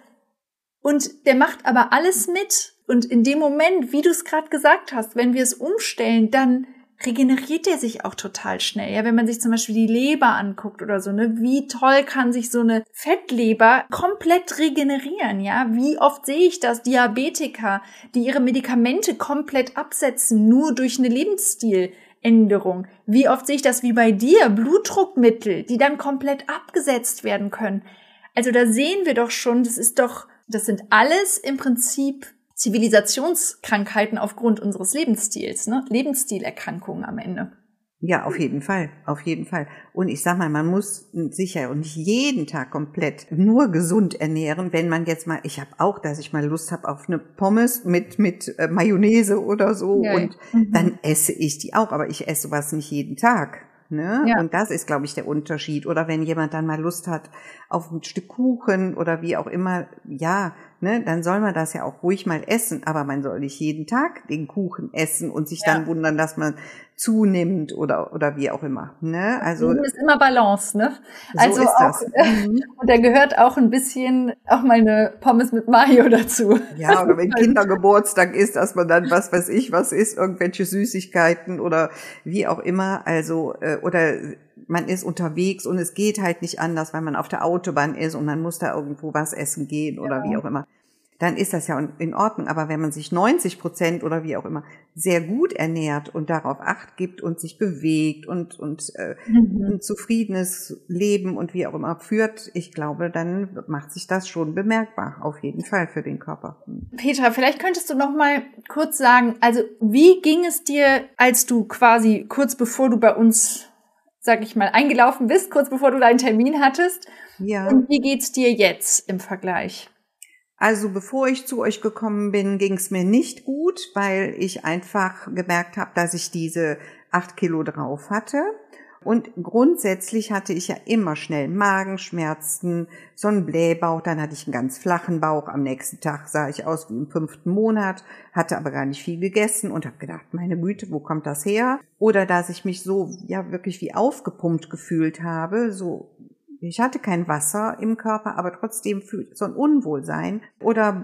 Speaker 1: Und der macht aber alles mit. Und in dem Moment, wie du es gerade gesagt hast, wenn wir es umstellen, dann regeneriert der sich auch total schnell. Ja, wenn man sich zum Beispiel die Leber anguckt oder so, ne, wie toll kann sich so eine Fettleber komplett regenerieren, ja? Wie oft sehe ich das? Diabetiker, die ihre Medikamente komplett absetzen, nur durch eine Lebensstiländerung. Wie oft sehe ich das wie bei dir? Blutdruckmittel, die dann komplett abgesetzt werden können. Also da sehen wir doch schon, das ist doch, das sind alles im Prinzip Zivilisationskrankheiten aufgrund unseres Lebensstils, ne? Lebensstilerkrankungen am Ende.
Speaker 2: Ja, auf jeden Fall, auf jeden Fall. Und ich sag mal, man muss sich ja nicht jeden Tag komplett nur gesund ernähren, wenn man jetzt mal, ich habe auch, dass ich mal Lust habe auf eine Pommes mit mit äh, Mayonnaise oder so ja, und mhm. dann esse ich die auch, aber ich esse sowas nicht jeden Tag. Ne? Ja. Und das ist, glaube ich, der Unterschied. Oder wenn jemand dann mal Lust hat auf ein Stück Kuchen oder wie auch immer, ja, ne, dann soll man das ja auch ruhig mal essen. Aber man soll nicht jeden Tag den Kuchen essen und sich ja. dann wundern, dass man zunimmt oder oder wie auch immer. Ne? Also
Speaker 1: das ist immer Balance, ne? Also
Speaker 2: so ist
Speaker 1: auch,
Speaker 2: das.
Speaker 1: Äh, und da gehört auch ein bisschen auch mal eine Pommes mit Mayo dazu.
Speaker 2: Ja, oder wenn Kindergeburtstag ist, dass man dann was weiß ich was isst, irgendwelche Süßigkeiten oder wie auch immer. Also äh, oder man ist unterwegs und es geht halt nicht anders, weil man auf der Autobahn ist und man muss da irgendwo was essen gehen oder ja. wie auch immer. Dann ist das ja in Ordnung. Aber wenn man sich neunzig Prozent oder wie auch immer sehr gut ernährt und darauf Acht gibt und sich bewegt und, und äh, mhm. ein zufriedenes Leben und wie auch immer führt, ich glaube, dann macht sich das schon bemerkbar, auf jeden Fall für den Körper.
Speaker 1: Petra, vielleicht könntest du noch mal kurz sagen, also wie ging es dir, als du quasi kurz bevor du bei uns, sag ich mal, eingelaufen bist, kurz bevor du deinen Termin hattest?
Speaker 2: Ja.
Speaker 1: Und wie geht's dir jetzt im Vergleich?
Speaker 2: Also bevor ich zu euch gekommen bin, ging es mir nicht gut, weil ich einfach gemerkt habe, dass ich diese acht Kilo drauf hatte. Und grundsätzlich hatte ich ja immer schnell Magenschmerzen, so einen Blähbauch, dann hatte ich einen ganz flachen Bauch. Am nächsten Tag sah ich aus wie im fünften Monat, hatte aber gar nicht viel gegessen und habe gedacht, meine Güte, wo kommt das her? Oder dass ich mich so ja wirklich wie aufgepumpt gefühlt habe, so. Ich hatte kein Wasser im Körper, aber trotzdem fühlt so ein Unwohlsein oder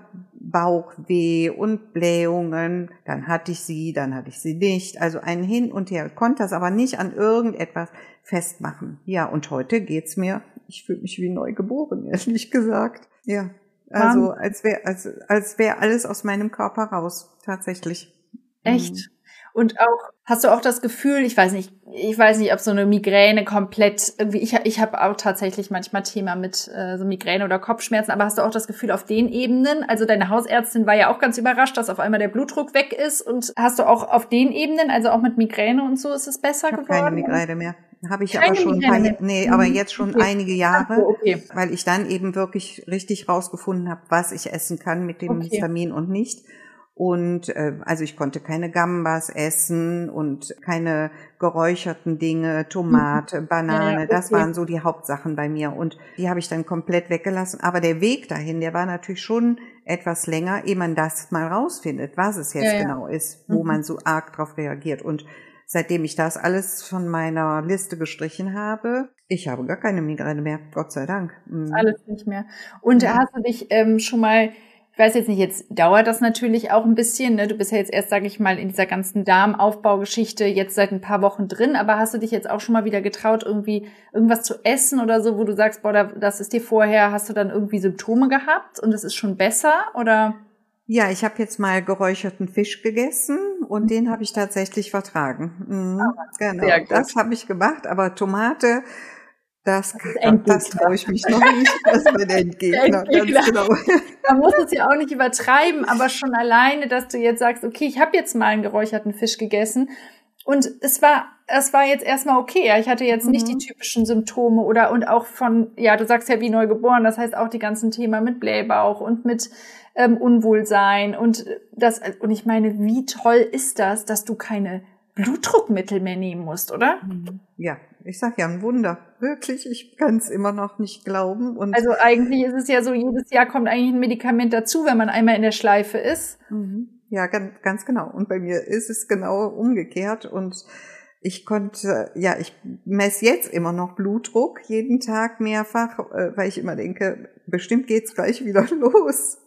Speaker 2: Bauchweh und Blähungen. Dann hatte ich sie, dann hatte ich sie nicht. Also ein Hin und Her. Ich konnte das aber nicht an irgendetwas festmachen. Ja, und heute geht's mir, ich fühle mich wie neu geboren, ehrlich gesagt. Ja, also als wäre als, als wäre alles aus meinem Körper raus, tatsächlich.
Speaker 1: Echt? Mhm. Und auch, hast du auch das Gefühl, ich weiß nicht, ich weiß nicht, ob so eine Migräne komplett irgendwie, ich, ich habe auch tatsächlich manchmal Thema mit äh, so Migräne oder Kopfschmerzen, aber hast du auch das Gefühl auf den Ebenen, also deine Hausärztin war ja auch ganz überrascht, dass auf einmal der Blutdruck weg ist und hast du auch auf den Ebenen, also auch mit Migräne und so, ist es besser
Speaker 2: ich hab
Speaker 1: geworden?
Speaker 2: Keine Migräne mehr. Habe ich
Speaker 1: Keine
Speaker 2: aber schon ein paar, nee, aber jetzt schon
Speaker 1: okay.
Speaker 2: einige Jahre,
Speaker 1: so, okay.
Speaker 2: weil ich dann eben wirklich richtig rausgefunden habe, was ich essen kann mit dem
Speaker 1: okay.
Speaker 2: Histamin und nicht. Und äh, also ich konnte keine Gambas essen und keine geräucherten Dinge, Tomate, mhm. Banane, ja, ja, okay. Das waren so die Hauptsachen bei mir und die habe ich dann komplett weggelassen. Aber der Weg dahin, der war natürlich schon etwas länger, ehe man das mal rausfindet, was es jetzt ja, ja. genau ist, wo mhm. man so arg drauf reagiert. Und seitdem ich das alles von meiner Liste gestrichen habe, ich habe gar keine Migräne mehr, Gott sei Dank. Mhm.
Speaker 1: Alles nicht mehr. Und ja. hast du dich ähm, schon mal, ich weiß jetzt nicht, jetzt dauert das natürlich auch ein bisschen, ne? Du bist ja jetzt erst, sage ich mal, in dieser ganzen Darmaufbaugeschichte jetzt seit ein paar Wochen drin, aber hast du dich jetzt auch schon mal wieder getraut, irgendwie irgendwas zu essen oder so, wo du sagst, boah, das ist dir vorher, hast du dann irgendwie Symptome gehabt und es ist schon besser, oder?
Speaker 2: Ja, ich habe jetzt mal geräucherten Fisch gegessen und den habe ich tatsächlich vertragen. Mhm, ah, genau, das habe ich gemacht, aber Tomate, das, das, das traue ich mich noch nicht. Das ist mein Endgegner, ganz genau.
Speaker 1: Man muss es ja auch nicht übertreiben, aber schon alleine, dass du jetzt sagst, okay, ich habe jetzt mal einen geräucherten Fisch gegessen und es war es war jetzt erstmal okay. Ich hatte jetzt mhm. nicht die typischen Symptome oder und auch von, ja, du sagst ja wie neugeboren, das heißt auch die ganzen Themen mit Blähbauch und mit ähm, Unwohlsein und das und ich meine, wie toll ist das, dass du keine Blutdruckmittel mehr nehmen musst, oder?
Speaker 2: Ja, ich sag ja, ein Wunder. Wirklich, ich kann es immer noch nicht glauben. Und
Speaker 1: also eigentlich ist es ja so, jedes Jahr kommt eigentlich ein Medikament dazu, wenn man einmal in der Schleife ist.
Speaker 2: Mhm. Ja, ganz, ganz genau. Und bei mir ist es genau umgekehrt. Und ich konnte, ja, ich messe jetzt immer noch Blutdruck, jeden Tag mehrfach, weil ich immer denke, bestimmt geht's gleich wieder los.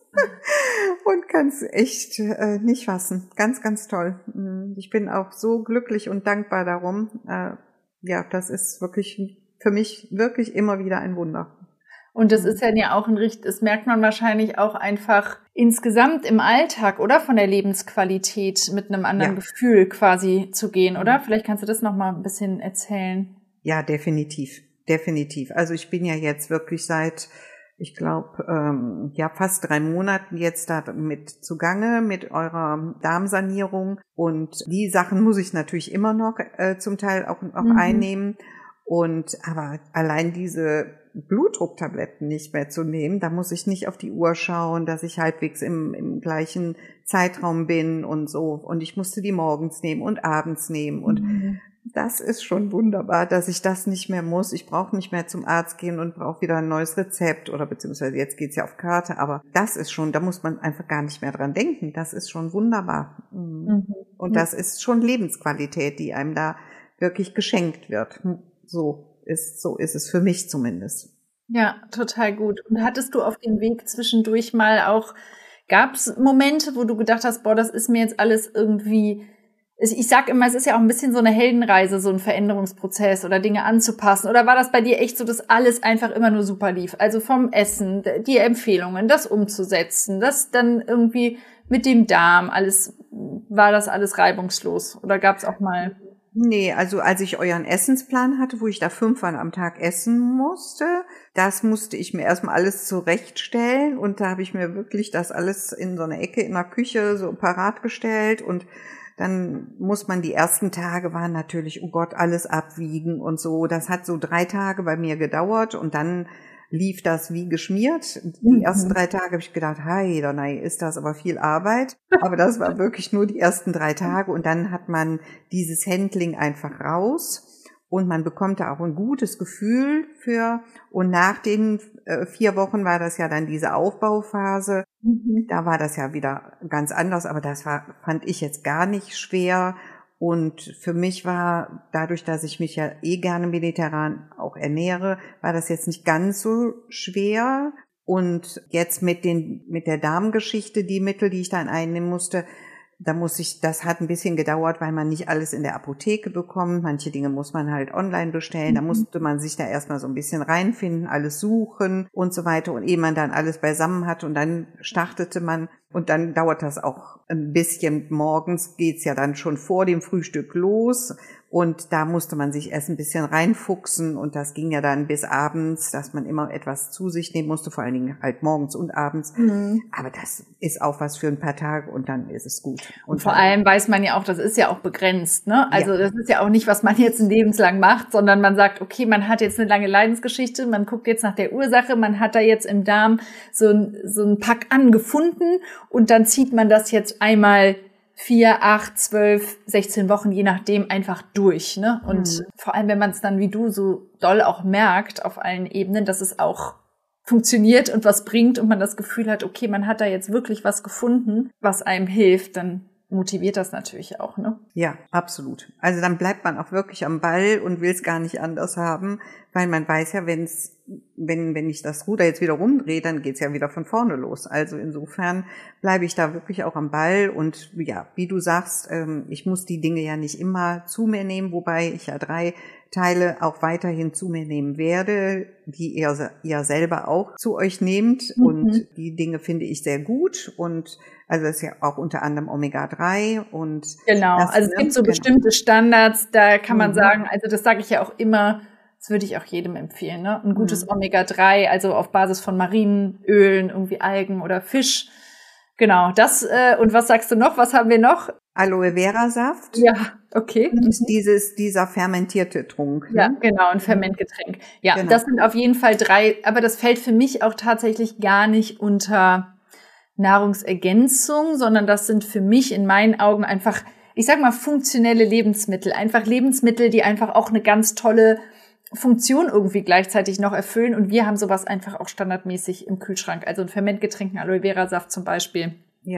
Speaker 2: Und kann es echt äh, nicht fassen. Ganz, ganz toll. Ich bin auch so glücklich und dankbar darum. Äh, ja, das ist wirklich für mich wirklich immer wieder ein Wunder.
Speaker 1: Und das ist ja auch ein richtig, das merkt man wahrscheinlich auch einfach insgesamt im Alltag, oder? Von der Lebensqualität mit einem anderen ja. Gefühl quasi zu gehen, oder? Vielleicht kannst du das noch mal ein bisschen erzählen.
Speaker 2: Ja, definitiv. Definitiv. Also ich bin ja jetzt wirklich seit, ich glaube, ähm, ja, fast drei Monaten jetzt da mit zugange mit eurer Darmsanierung. Und die Sachen muss ich natürlich immer noch äh, zum Teil auch, auch mhm. einnehmen. Und aber allein diese Blutdrucktabletten nicht mehr zu nehmen, da muss ich nicht auf die Uhr schauen, dass ich halbwegs im, im gleichen Zeitraum bin und so. Und ich musste die morgens nehmen und abends nehmen. Und mhm. das ist schon wunderbar, dass ich das nicht mehr muss. Ich brauche nicht mehr zum Arzt gehen und brauche wieder ein neues Rezept oder beziehungsweise jetzt geht's ja auf Karte. Aber das ist schon, da muss man einfach gar nicht mehr dran denken. Das ist schon wunderbar. Mhm. Und das ist schon Lebensqualität, die einem da wirklich geschenkt wird. So ist, so ist es für mich zumindest.
Speaker 1: Ja, total gut. Und hattest du auf dem Weg zwischendurch mal auch, gab es Momente, wo du gedacht hast, boah, das ist mir jetzt alles irgendwie, ich sag immer, es ist ja auch ein bisschen so eine Heldenreise, so ein Veränderungsprozess oder Dinge anzupassen. Oder war das bei dir echt so, dass alles einfach immer nur super lief? Also vom Essen, die Empfehlungen, das umzusetzen, das dann irgendwie mit dem Darm, alles, war das alles reibungslos? Oder gab es auch mal...
Speaker 2: Nee, also als ich euren Essensplan hatte, wo ich da fünfmal am Tag essen musste, das musste ich mir erstmal alles zurechtstellen und da habe ich mir wirklich das alles in so eine Ecke in der Küche so parat gestellt und dann muss man die ersten Tage waren natürlich, oh Gott, alles abwiegen und so. Das hat so drei Tage bei mir gedauert und dann lief das wie geschmiert. Die mhm. ersten drei Tage habe ich gedacht, hey, nein, ist das aber viel Arbeit. Aber das war wirklich nur die ersten drei Tage und dann hat man dieses Handling einfach raus und man bekommt da auch ein gutes Gefühl für. Und nach den äh, vier Wochen war das ja dann diese Aufbauphase. Mhm. Da war das ja wieder ganz anders, aber das war, fand ich jetzt gar nicht schwer. Und für mich war, dadurch, dass ich mich ja eh gerne mediterran auch ernähre, war das jetzt nicht ganz so schwer. Und jetzt mit den, mit der Darmgeschichte, die Mittel, die ich dann einnehmen musste, da muss ich, das hat ein bisschen gedauert, weil man nicht alles in der Apotheke bekommt. Manche Dinge muss man halt online bestellen. Da musste man sich da erstmal so ein bisschen reinfinden, alles suchen und so weiter. Und ehe man dann alles beisammen hat und dann startete man. Und dann dauert das auch ein bisschen. Morgens geht's ja dann schon vor dem Frühstück los. Und da musste man sich erst ein bisschen reinfuchsen. Und das ging ja dann bis abends, dass man immer etwas zu sich nehmen musste. Vor allen Dingen halt morgens und abends. Mhm. Aber das ist auch was für ein paar Tage und dann ist es gut.
Speaker 1: Und, und vor allem weiß man ja auch, das ist ja auch begrenzt, ne? Also ja. Das ist ja auch nicht, was man jetzt ein lebenslang macht, sondern man sagt, okay, man hat jetzt eine lange Leidensgeschichte, man guckt jetzt nach der Ursache, man hat da jetzt im Darm so ein, so ein Pack angefunden und dann zieht man das jetzt einmal vier, acht, zwölf, sechzehn Wochen, je nachdem, einfach durch, ne? Und mhm. vor allem, wenn man es dann wie du so doll auch merkt auf allen Ebenen, dass es auch funktioniert und was bringt und man das Gefühl hat, okay, man hat da jetzt wirklich was gefunden, was einem hilft, dann motiviert das natürlich auch, ne?
Speaker 2: Ja, absolut. Also dann bleibt man auch wirklich am Ball und will es gar nicht anders haben, weil man weiß ja, wenn's, wenn wenn ich das Ruder jetzt wieder rumdrehe, dann geht's ja wieder von vorne los. Also insofern bleibe ich da wirklich auch am Ball und ja, wie du sagst, ähm, ich muss die Dinge ja nicht immer zu mir nehmen, wobei ich ja drei Teile auch weiterhin zu mir nehmen werde, die ihr, ihr selber auch zu euch nehmt. Mhm. Und die Dinge finde ich sehr gut. Und also das ist ja auch unter anderem Omega drei. Und
Speaker 1: genau,
Speaker 2: das,
Speaker 1: also es gibt so genau. bestimmte Standards, da kann man mhm. sagen, also das sage ich ja auch immer, das würde ich auch jedem empfehlen, ne? Ein gutes mhm. Omega drei, also auf Basis von Marienölen, irgendwie Algen oder Fisch. Genau, das, äh, und was sagst du noch? Was haben wir noch?
Speaker 2: Aloe Vera Saft.
Speaker 1: Ja, okay.
Speaker 2: Das ist dieses, dieser fermentierte Trunk.
Speaker 1: Ne? Ja, genau, ein Fermentgetränk. Ja, genau. Das sind auf jeden Fall drei, aber das fällt für mich auch tatsächlich gar nicht unter Nahrungsergänzung, sondern das sind für mich in meinen Augen einfach, ich sag mal, funktionelle Lebensmittel. Einfach Lebensmittel, die einfach auch eine ganz tolle Funktion irgendwie gleichzeitig noch erfüllen. Und wir haben sowas einfach auch standardmäßig im Kühlschrank. Also ein Fermentgetränk, ein Aloe Vera Saft zum Beispiel.
Speaker 2: Ja.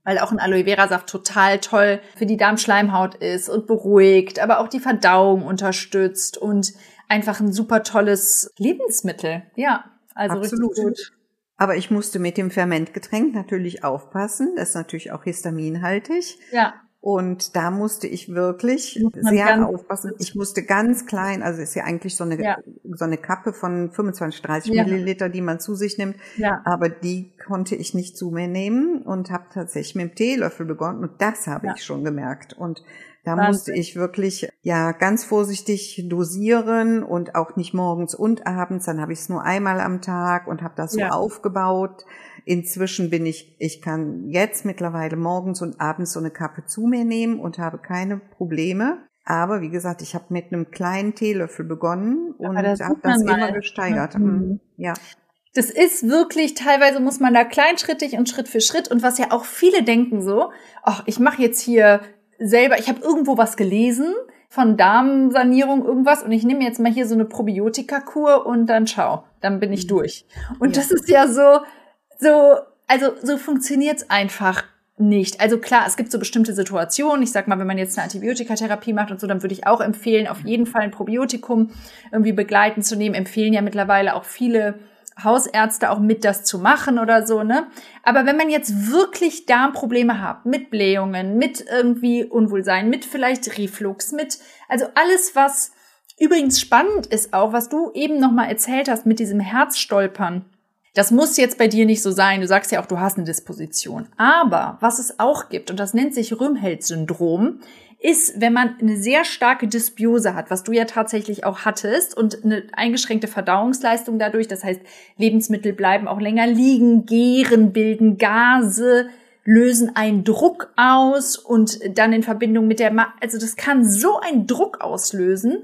Speaker 1: weil auch ein Aloe Vera Saft total toll für die Darmschleimhaut ist und beruhigt, aber auch die Verdauung unterstützt und einfach ein super tolles Lebensmittel. Ja, also
Speaker 2: Absolut.
Speaker 1: Richtig gut.
Speaker 2: Aber ich musste mit dem Fermentgetränk natürlich aufpassen. Das ist natürlich auch histaminhaltig.
Speaker 1: Ja.
Speaker 2: Und da musste ich wirklich sehr aufpassen. Ich musste ganz klein, also ist ja eigentlich so eine, ja. so eine Kappe von fünfundzwanzig, dreißig ja. Milliliter, die man zu sich nimmt. Ja. Aber die konnte ich nicht zu mir nehmen und habe tatsächlich mit dem Teelöffel begonnen. Und das habe ja. ich schon gemerkt. Und da Wahnsinn. musste ich wirklich, ja, ganz vorsichtig dosieren und auch nicht morgens und abends. Dann habe ich es nur einmal am Tag und habe das so ja. aufgebaut. Inzwischen bin ich, ich kann jetzt mittlerweile morgens und abends so eine Kappe zu mir nehmen und habe keine Probleme. Aber wie gesagt, ich habe mit einem kleinen Teelöffel begonnen und habe das immer gesteigert. Mhm. Ja.
Speaker 1: Das ist wirklich, teilweise muss man da kleinschrittig und Schritt für Schritt. Und was ja auch viele denken so, ach, ich mache jetzt hier selber, ich habe irgendwo was gelesen von Darmsanierung, irgendwas, und ich nehme jetzt mal hier so eine Probiotika-Kur und dann schau, dann bin ich durch. Und ja. das ist ja so, so, also so funktioniert's einfach nicht. Also klar, es gibt so bestimmte Situationen. Ich sag mal, wenn man jetzt eine Antibiotikatherapie macht und so, dann würde ich auch empfehlen, auf jeden Fall ein Probiotikum irgendwie begleitend zu nehmen. Empfehlen ja mittlerweile auch viele Hausärzte auch mit, das zu machen oder so, ne? Aber wenn man jetzt wirklich Darmprobleme hat, mit Blähungen, mit irgendwie Unwohlsein, mit vielleicht Reflux, mit, also alles, was übrigens spannend ist auch, was du eben nochmal erzählt hast mit diesem Herzstolpern. Das muss jetzt bei dir nicht so sein. Du sagst ja auch, du hast eine Disposition. Aber was es auch gibt, und das nennt sich Röhmheld-Syndrom, ist, wenn man eine sehr starke Dysbiose hat, was du ja tatsächlich auch hattest, und eine eingeschränkte Verdauungsleistung dadurch. Das heißt, Lebensmittel bleiben auch länger liegen, gären, bilden Gase, lösen einen Druck aus und dann in Verbindung mit der, Ma- also das kann so einen Druck auslösen,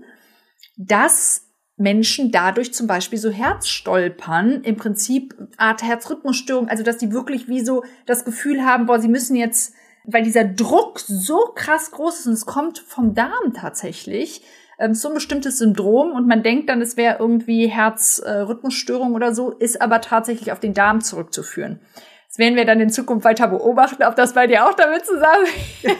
Speaker 1: dass Menschen dadurch zum Beispiel so Herzstolpern, im Prinzip Art Herzrhythmusstörung, also dass die wirklich wie so das Gefühl haben, boah, sie müssen jetzt, weil dieser Druck so krass groß ist und es kommt vom Darm tatsächlich, ähm, so ein bestimmtes Syndrom, und man denkt dann, es wäre irgendwie Herzrhythmusstörung oder so, ist aber tatsächlich auf den Darm zurückzuführen. Das werden wir dann in Zukunft weiter beobachten, ob das bei dir auch damit zusammenhängt.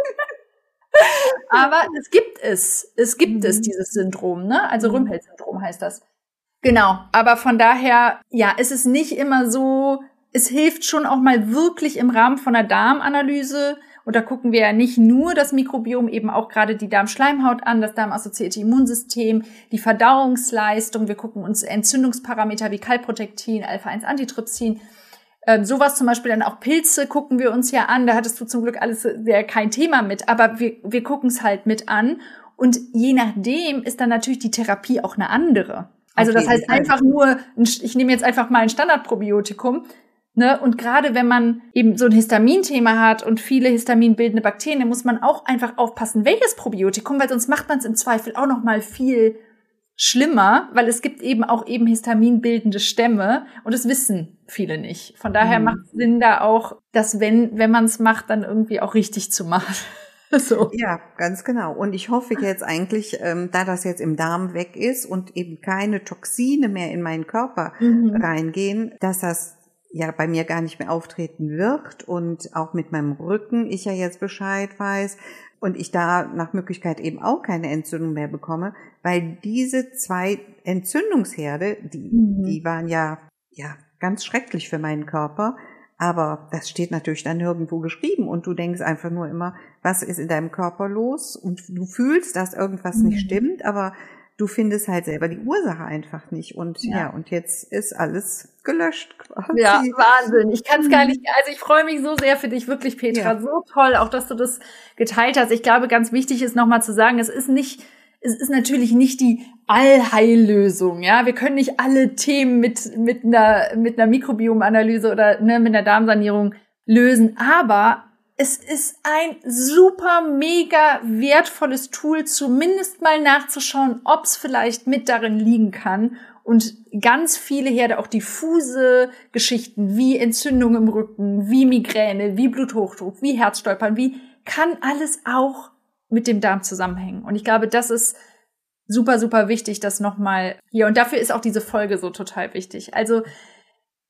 Speaker 1: Aber es gibt es. Es gibt mhm. es, dieses Syndrom, ne? Also Röhmheld-Syndrom heißt das. Genau. Aber von daher, ja, ist es nicht immer so, es hilft schon auch mal wirklich im Rahmen von einer Darmanalyse. Und da gucken wir ja nicht nur das Mikrobiom, eben auch gerade die Darmschleimhaut an, das darmassoziierte Immunsystem, die Verdauungsleistung. Wir gucken uns Entzündungsparameter wie Calprotectin, Alpha eins Antitrypsin, Ähm, sowas zum Beispiel, dann auch Pilze gucken wir uns ja an. Da hattest du zum Glück alles sehr kein Thema mit, aber wir, wir gucken es halt mit an. Und je nachdem ist dann natürlich die Therapie auch eine andere. Also okay, das heißt einfach nur, ich nehme jetzt einfach mal ein Standardprobiotikum, ne? Und gerade wenn man eben so ein Histaminthema hat und viele histaminbildende Bakterien, dann muss man auch einfach aufpassen, welches Probiotikum, weil sonst macht man es im Zweifel auch noch mal viel schlimmer, weil es gibt eben auch eben histaminbildende Stämme und das wissen viele nicht. Von daher mhm. macht es Sinn, da auch, dass wenn wenn man es macht, dann irgendwie auch richtig zu machen. So.
Speaker 2: Ja, ganz genau. Und ich hoffe jetzt eigentlich, ähm, da das jetzt im Darm weg ist und eben keine Toxine mehr in meinen Körper mhm. reingehen, dass das ja bei mir gar nicht mehr auftreten wird und auch mit meinem Rücken ich ja jetzt Bescheid weiß und ich da nach Möglichkeit eben auch keine Entzündung mehr bekomme, weil diese zwei Entzündungsherde, die, mhm. die waren ja, ja, ganz schrecklich für meinen Körper. Aber das steht natürlich dann nirgendwo geschrieben und du denkst einfach nur immer, was ist in deinem Körper los? Und du fühlst, dass irgendwas mhm. nicht stimmt, aber du findest halt selber die Ursache einfach nicht. Und ja, ja und jetzt ist alles gelöscht quasi.
Speaker 1: Ja, Wahnsinn. Ich kann es gar nicht, also ich freue mich so sehr für dich, wirklich, Petra. Ja. So toll, auch dass du das geteilt hast. Ich glaube, ganz wichtig ist nochmal zu sagen, es ist nicht, es ist natürlich nicht die Allheillösung, ja. Wir können nicht alle Themen mit, mit einer, mit einer Mikrobiomanalyse oder, ne, mit einer Darmsanierung lösen. Aber es ist ein super, mega wertvolles Tool, zumindest mal nachzuschauen, ob es vielleicht mit darin liegen kann. Und ganz viele Herde, auch diffuse Geschichten wie Entzündung im Rücken, wie Migräne, wie Bluthochdruck, wie Herzstolpern, wie kann alles auch mit dem Darm zusammenhängen. Und ich glaube, das ist super, super wichtig, das nochmal hier. Und dafür ist auch diese Folge so total wichtig. Also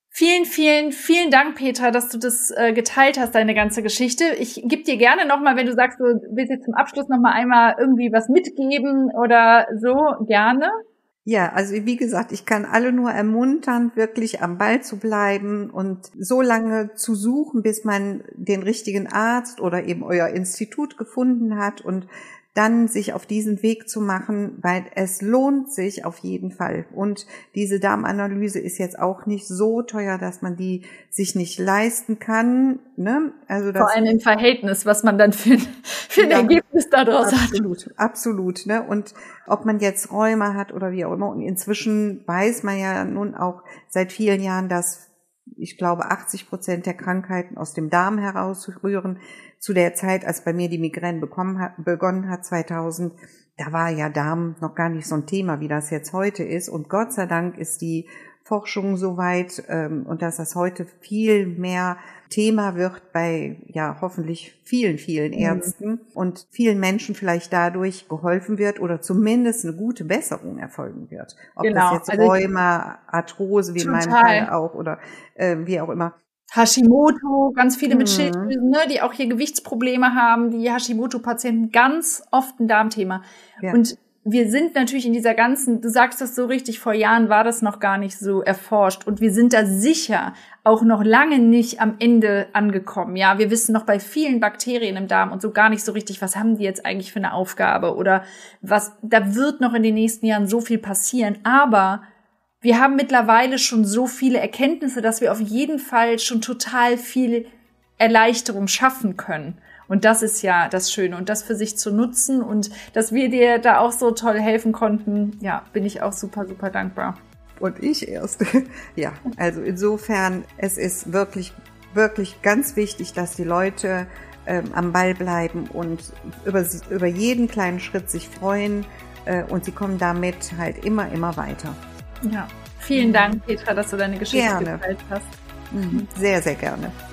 Speaker 1: Vielen, vielen, vielen Dank, Petra, dass du das äh, geteilt hast, deine ganze Geschichte. Ich gebe dir gerne nochmal, wenn du sagst, du willst jetzt zum Abschluss nochmal einmal irgendwie was mitgeben oder so, gerne.
Speaker 2: Ja, also wie gesagt, ich kann alle nur ermuntern, wirklich am Ball zu bleiben und so lange zu suchen, bis man den richtigen Arzt oder eben euer Institut gefunden hat und dann sich auf diesen Weg zu machen, weil es lohnt sich auf jeden Fall. Und diese Darmanalyse ist jetzt auch nicht so teuer, dass man die sich nicht leisten kann. Ne? Also das,
Speaker 1: vor allem im Verhältnis, was man dann für, für ein ja, Ergebnis daraus
Speaker 2: absolut,
Speaker 1: hat.
Speaker 2: Absolut, absolut. Ne? Und ob man jetzt Rheuma hat oder wie auch immer. Und inzwischen weiß man ja nun auch seit vielen Jahren, dass ich glaube, achtzig Prozent der Krankheiten aus dem Darm herausrühren. Zu der Zeit, als bei mir die Migräne bekommen hat, begonnen hat, zweitausend, da war ja Darm noch gar nicht so ein Thema, wie das jetzt heute ist. Und Gott sei Dank ist die Forschung so weit, ähm, und dass das heute viel mehr Thema wird bei, ja, hoffentlich vielen, vielen Ärzten mhm. und vielen Menschen vielleicht dadurch geholfen wird oder zumindest eine gute Besserung erfolgen wird. Ob genau. das jetzt also Rheuma, Arthrose, wie total. in meinem Fall auch, oder äh, wie auch immer.
Speaker 1: Hashimoto, ganz viele mit mhm. Schilddrüsen, ne, die auch hier Gewichtsprobleme haben, die Hashimoto-Patienten, ganz oft ein Darmthema. Ja. Und wir sind natürlich in dieser ganzen, du sagst das so richtig, vor Jahren war das noch gar nicht so erforscht und wir sind da sicher auch noch lange nicht am Ende angekommen. Ja, wir wissen noch bei vielen Bakterien im Darm und so gar nicht so richtig, was haben die jetzt eigentlich für eine Aufgabe oder was, da wird noch in den nächsten Jahren so viel passieren, aber wir haben mittlerweile schon so viele Erkenntnisse, dass wir auf jeden Fall schon total viel Erleichterung schaffen können. Und das ist ja das Schöne. Und das für sich zu nutzen und dass wir dir da auch so toll helfen konnten, ja, bin ich auch super, super dankbar.
Speaker 2: Und ich erst. Ja, also insofern, es ist wirklich, wirklich ganz wichtig, dass die Leute ähm, am Ball bleiben und über, über jeden kleinen Schritt sich freuen. Äh, und sie kommen damit halt immer, immer weiter.
Speaker 1: Ja, vielen Dank, Petra, dass du deine Geschichte
Speaker 2: gerne.
Speaker 1: geteilt hast.
Speaker 2: Sehr, sehr gerne.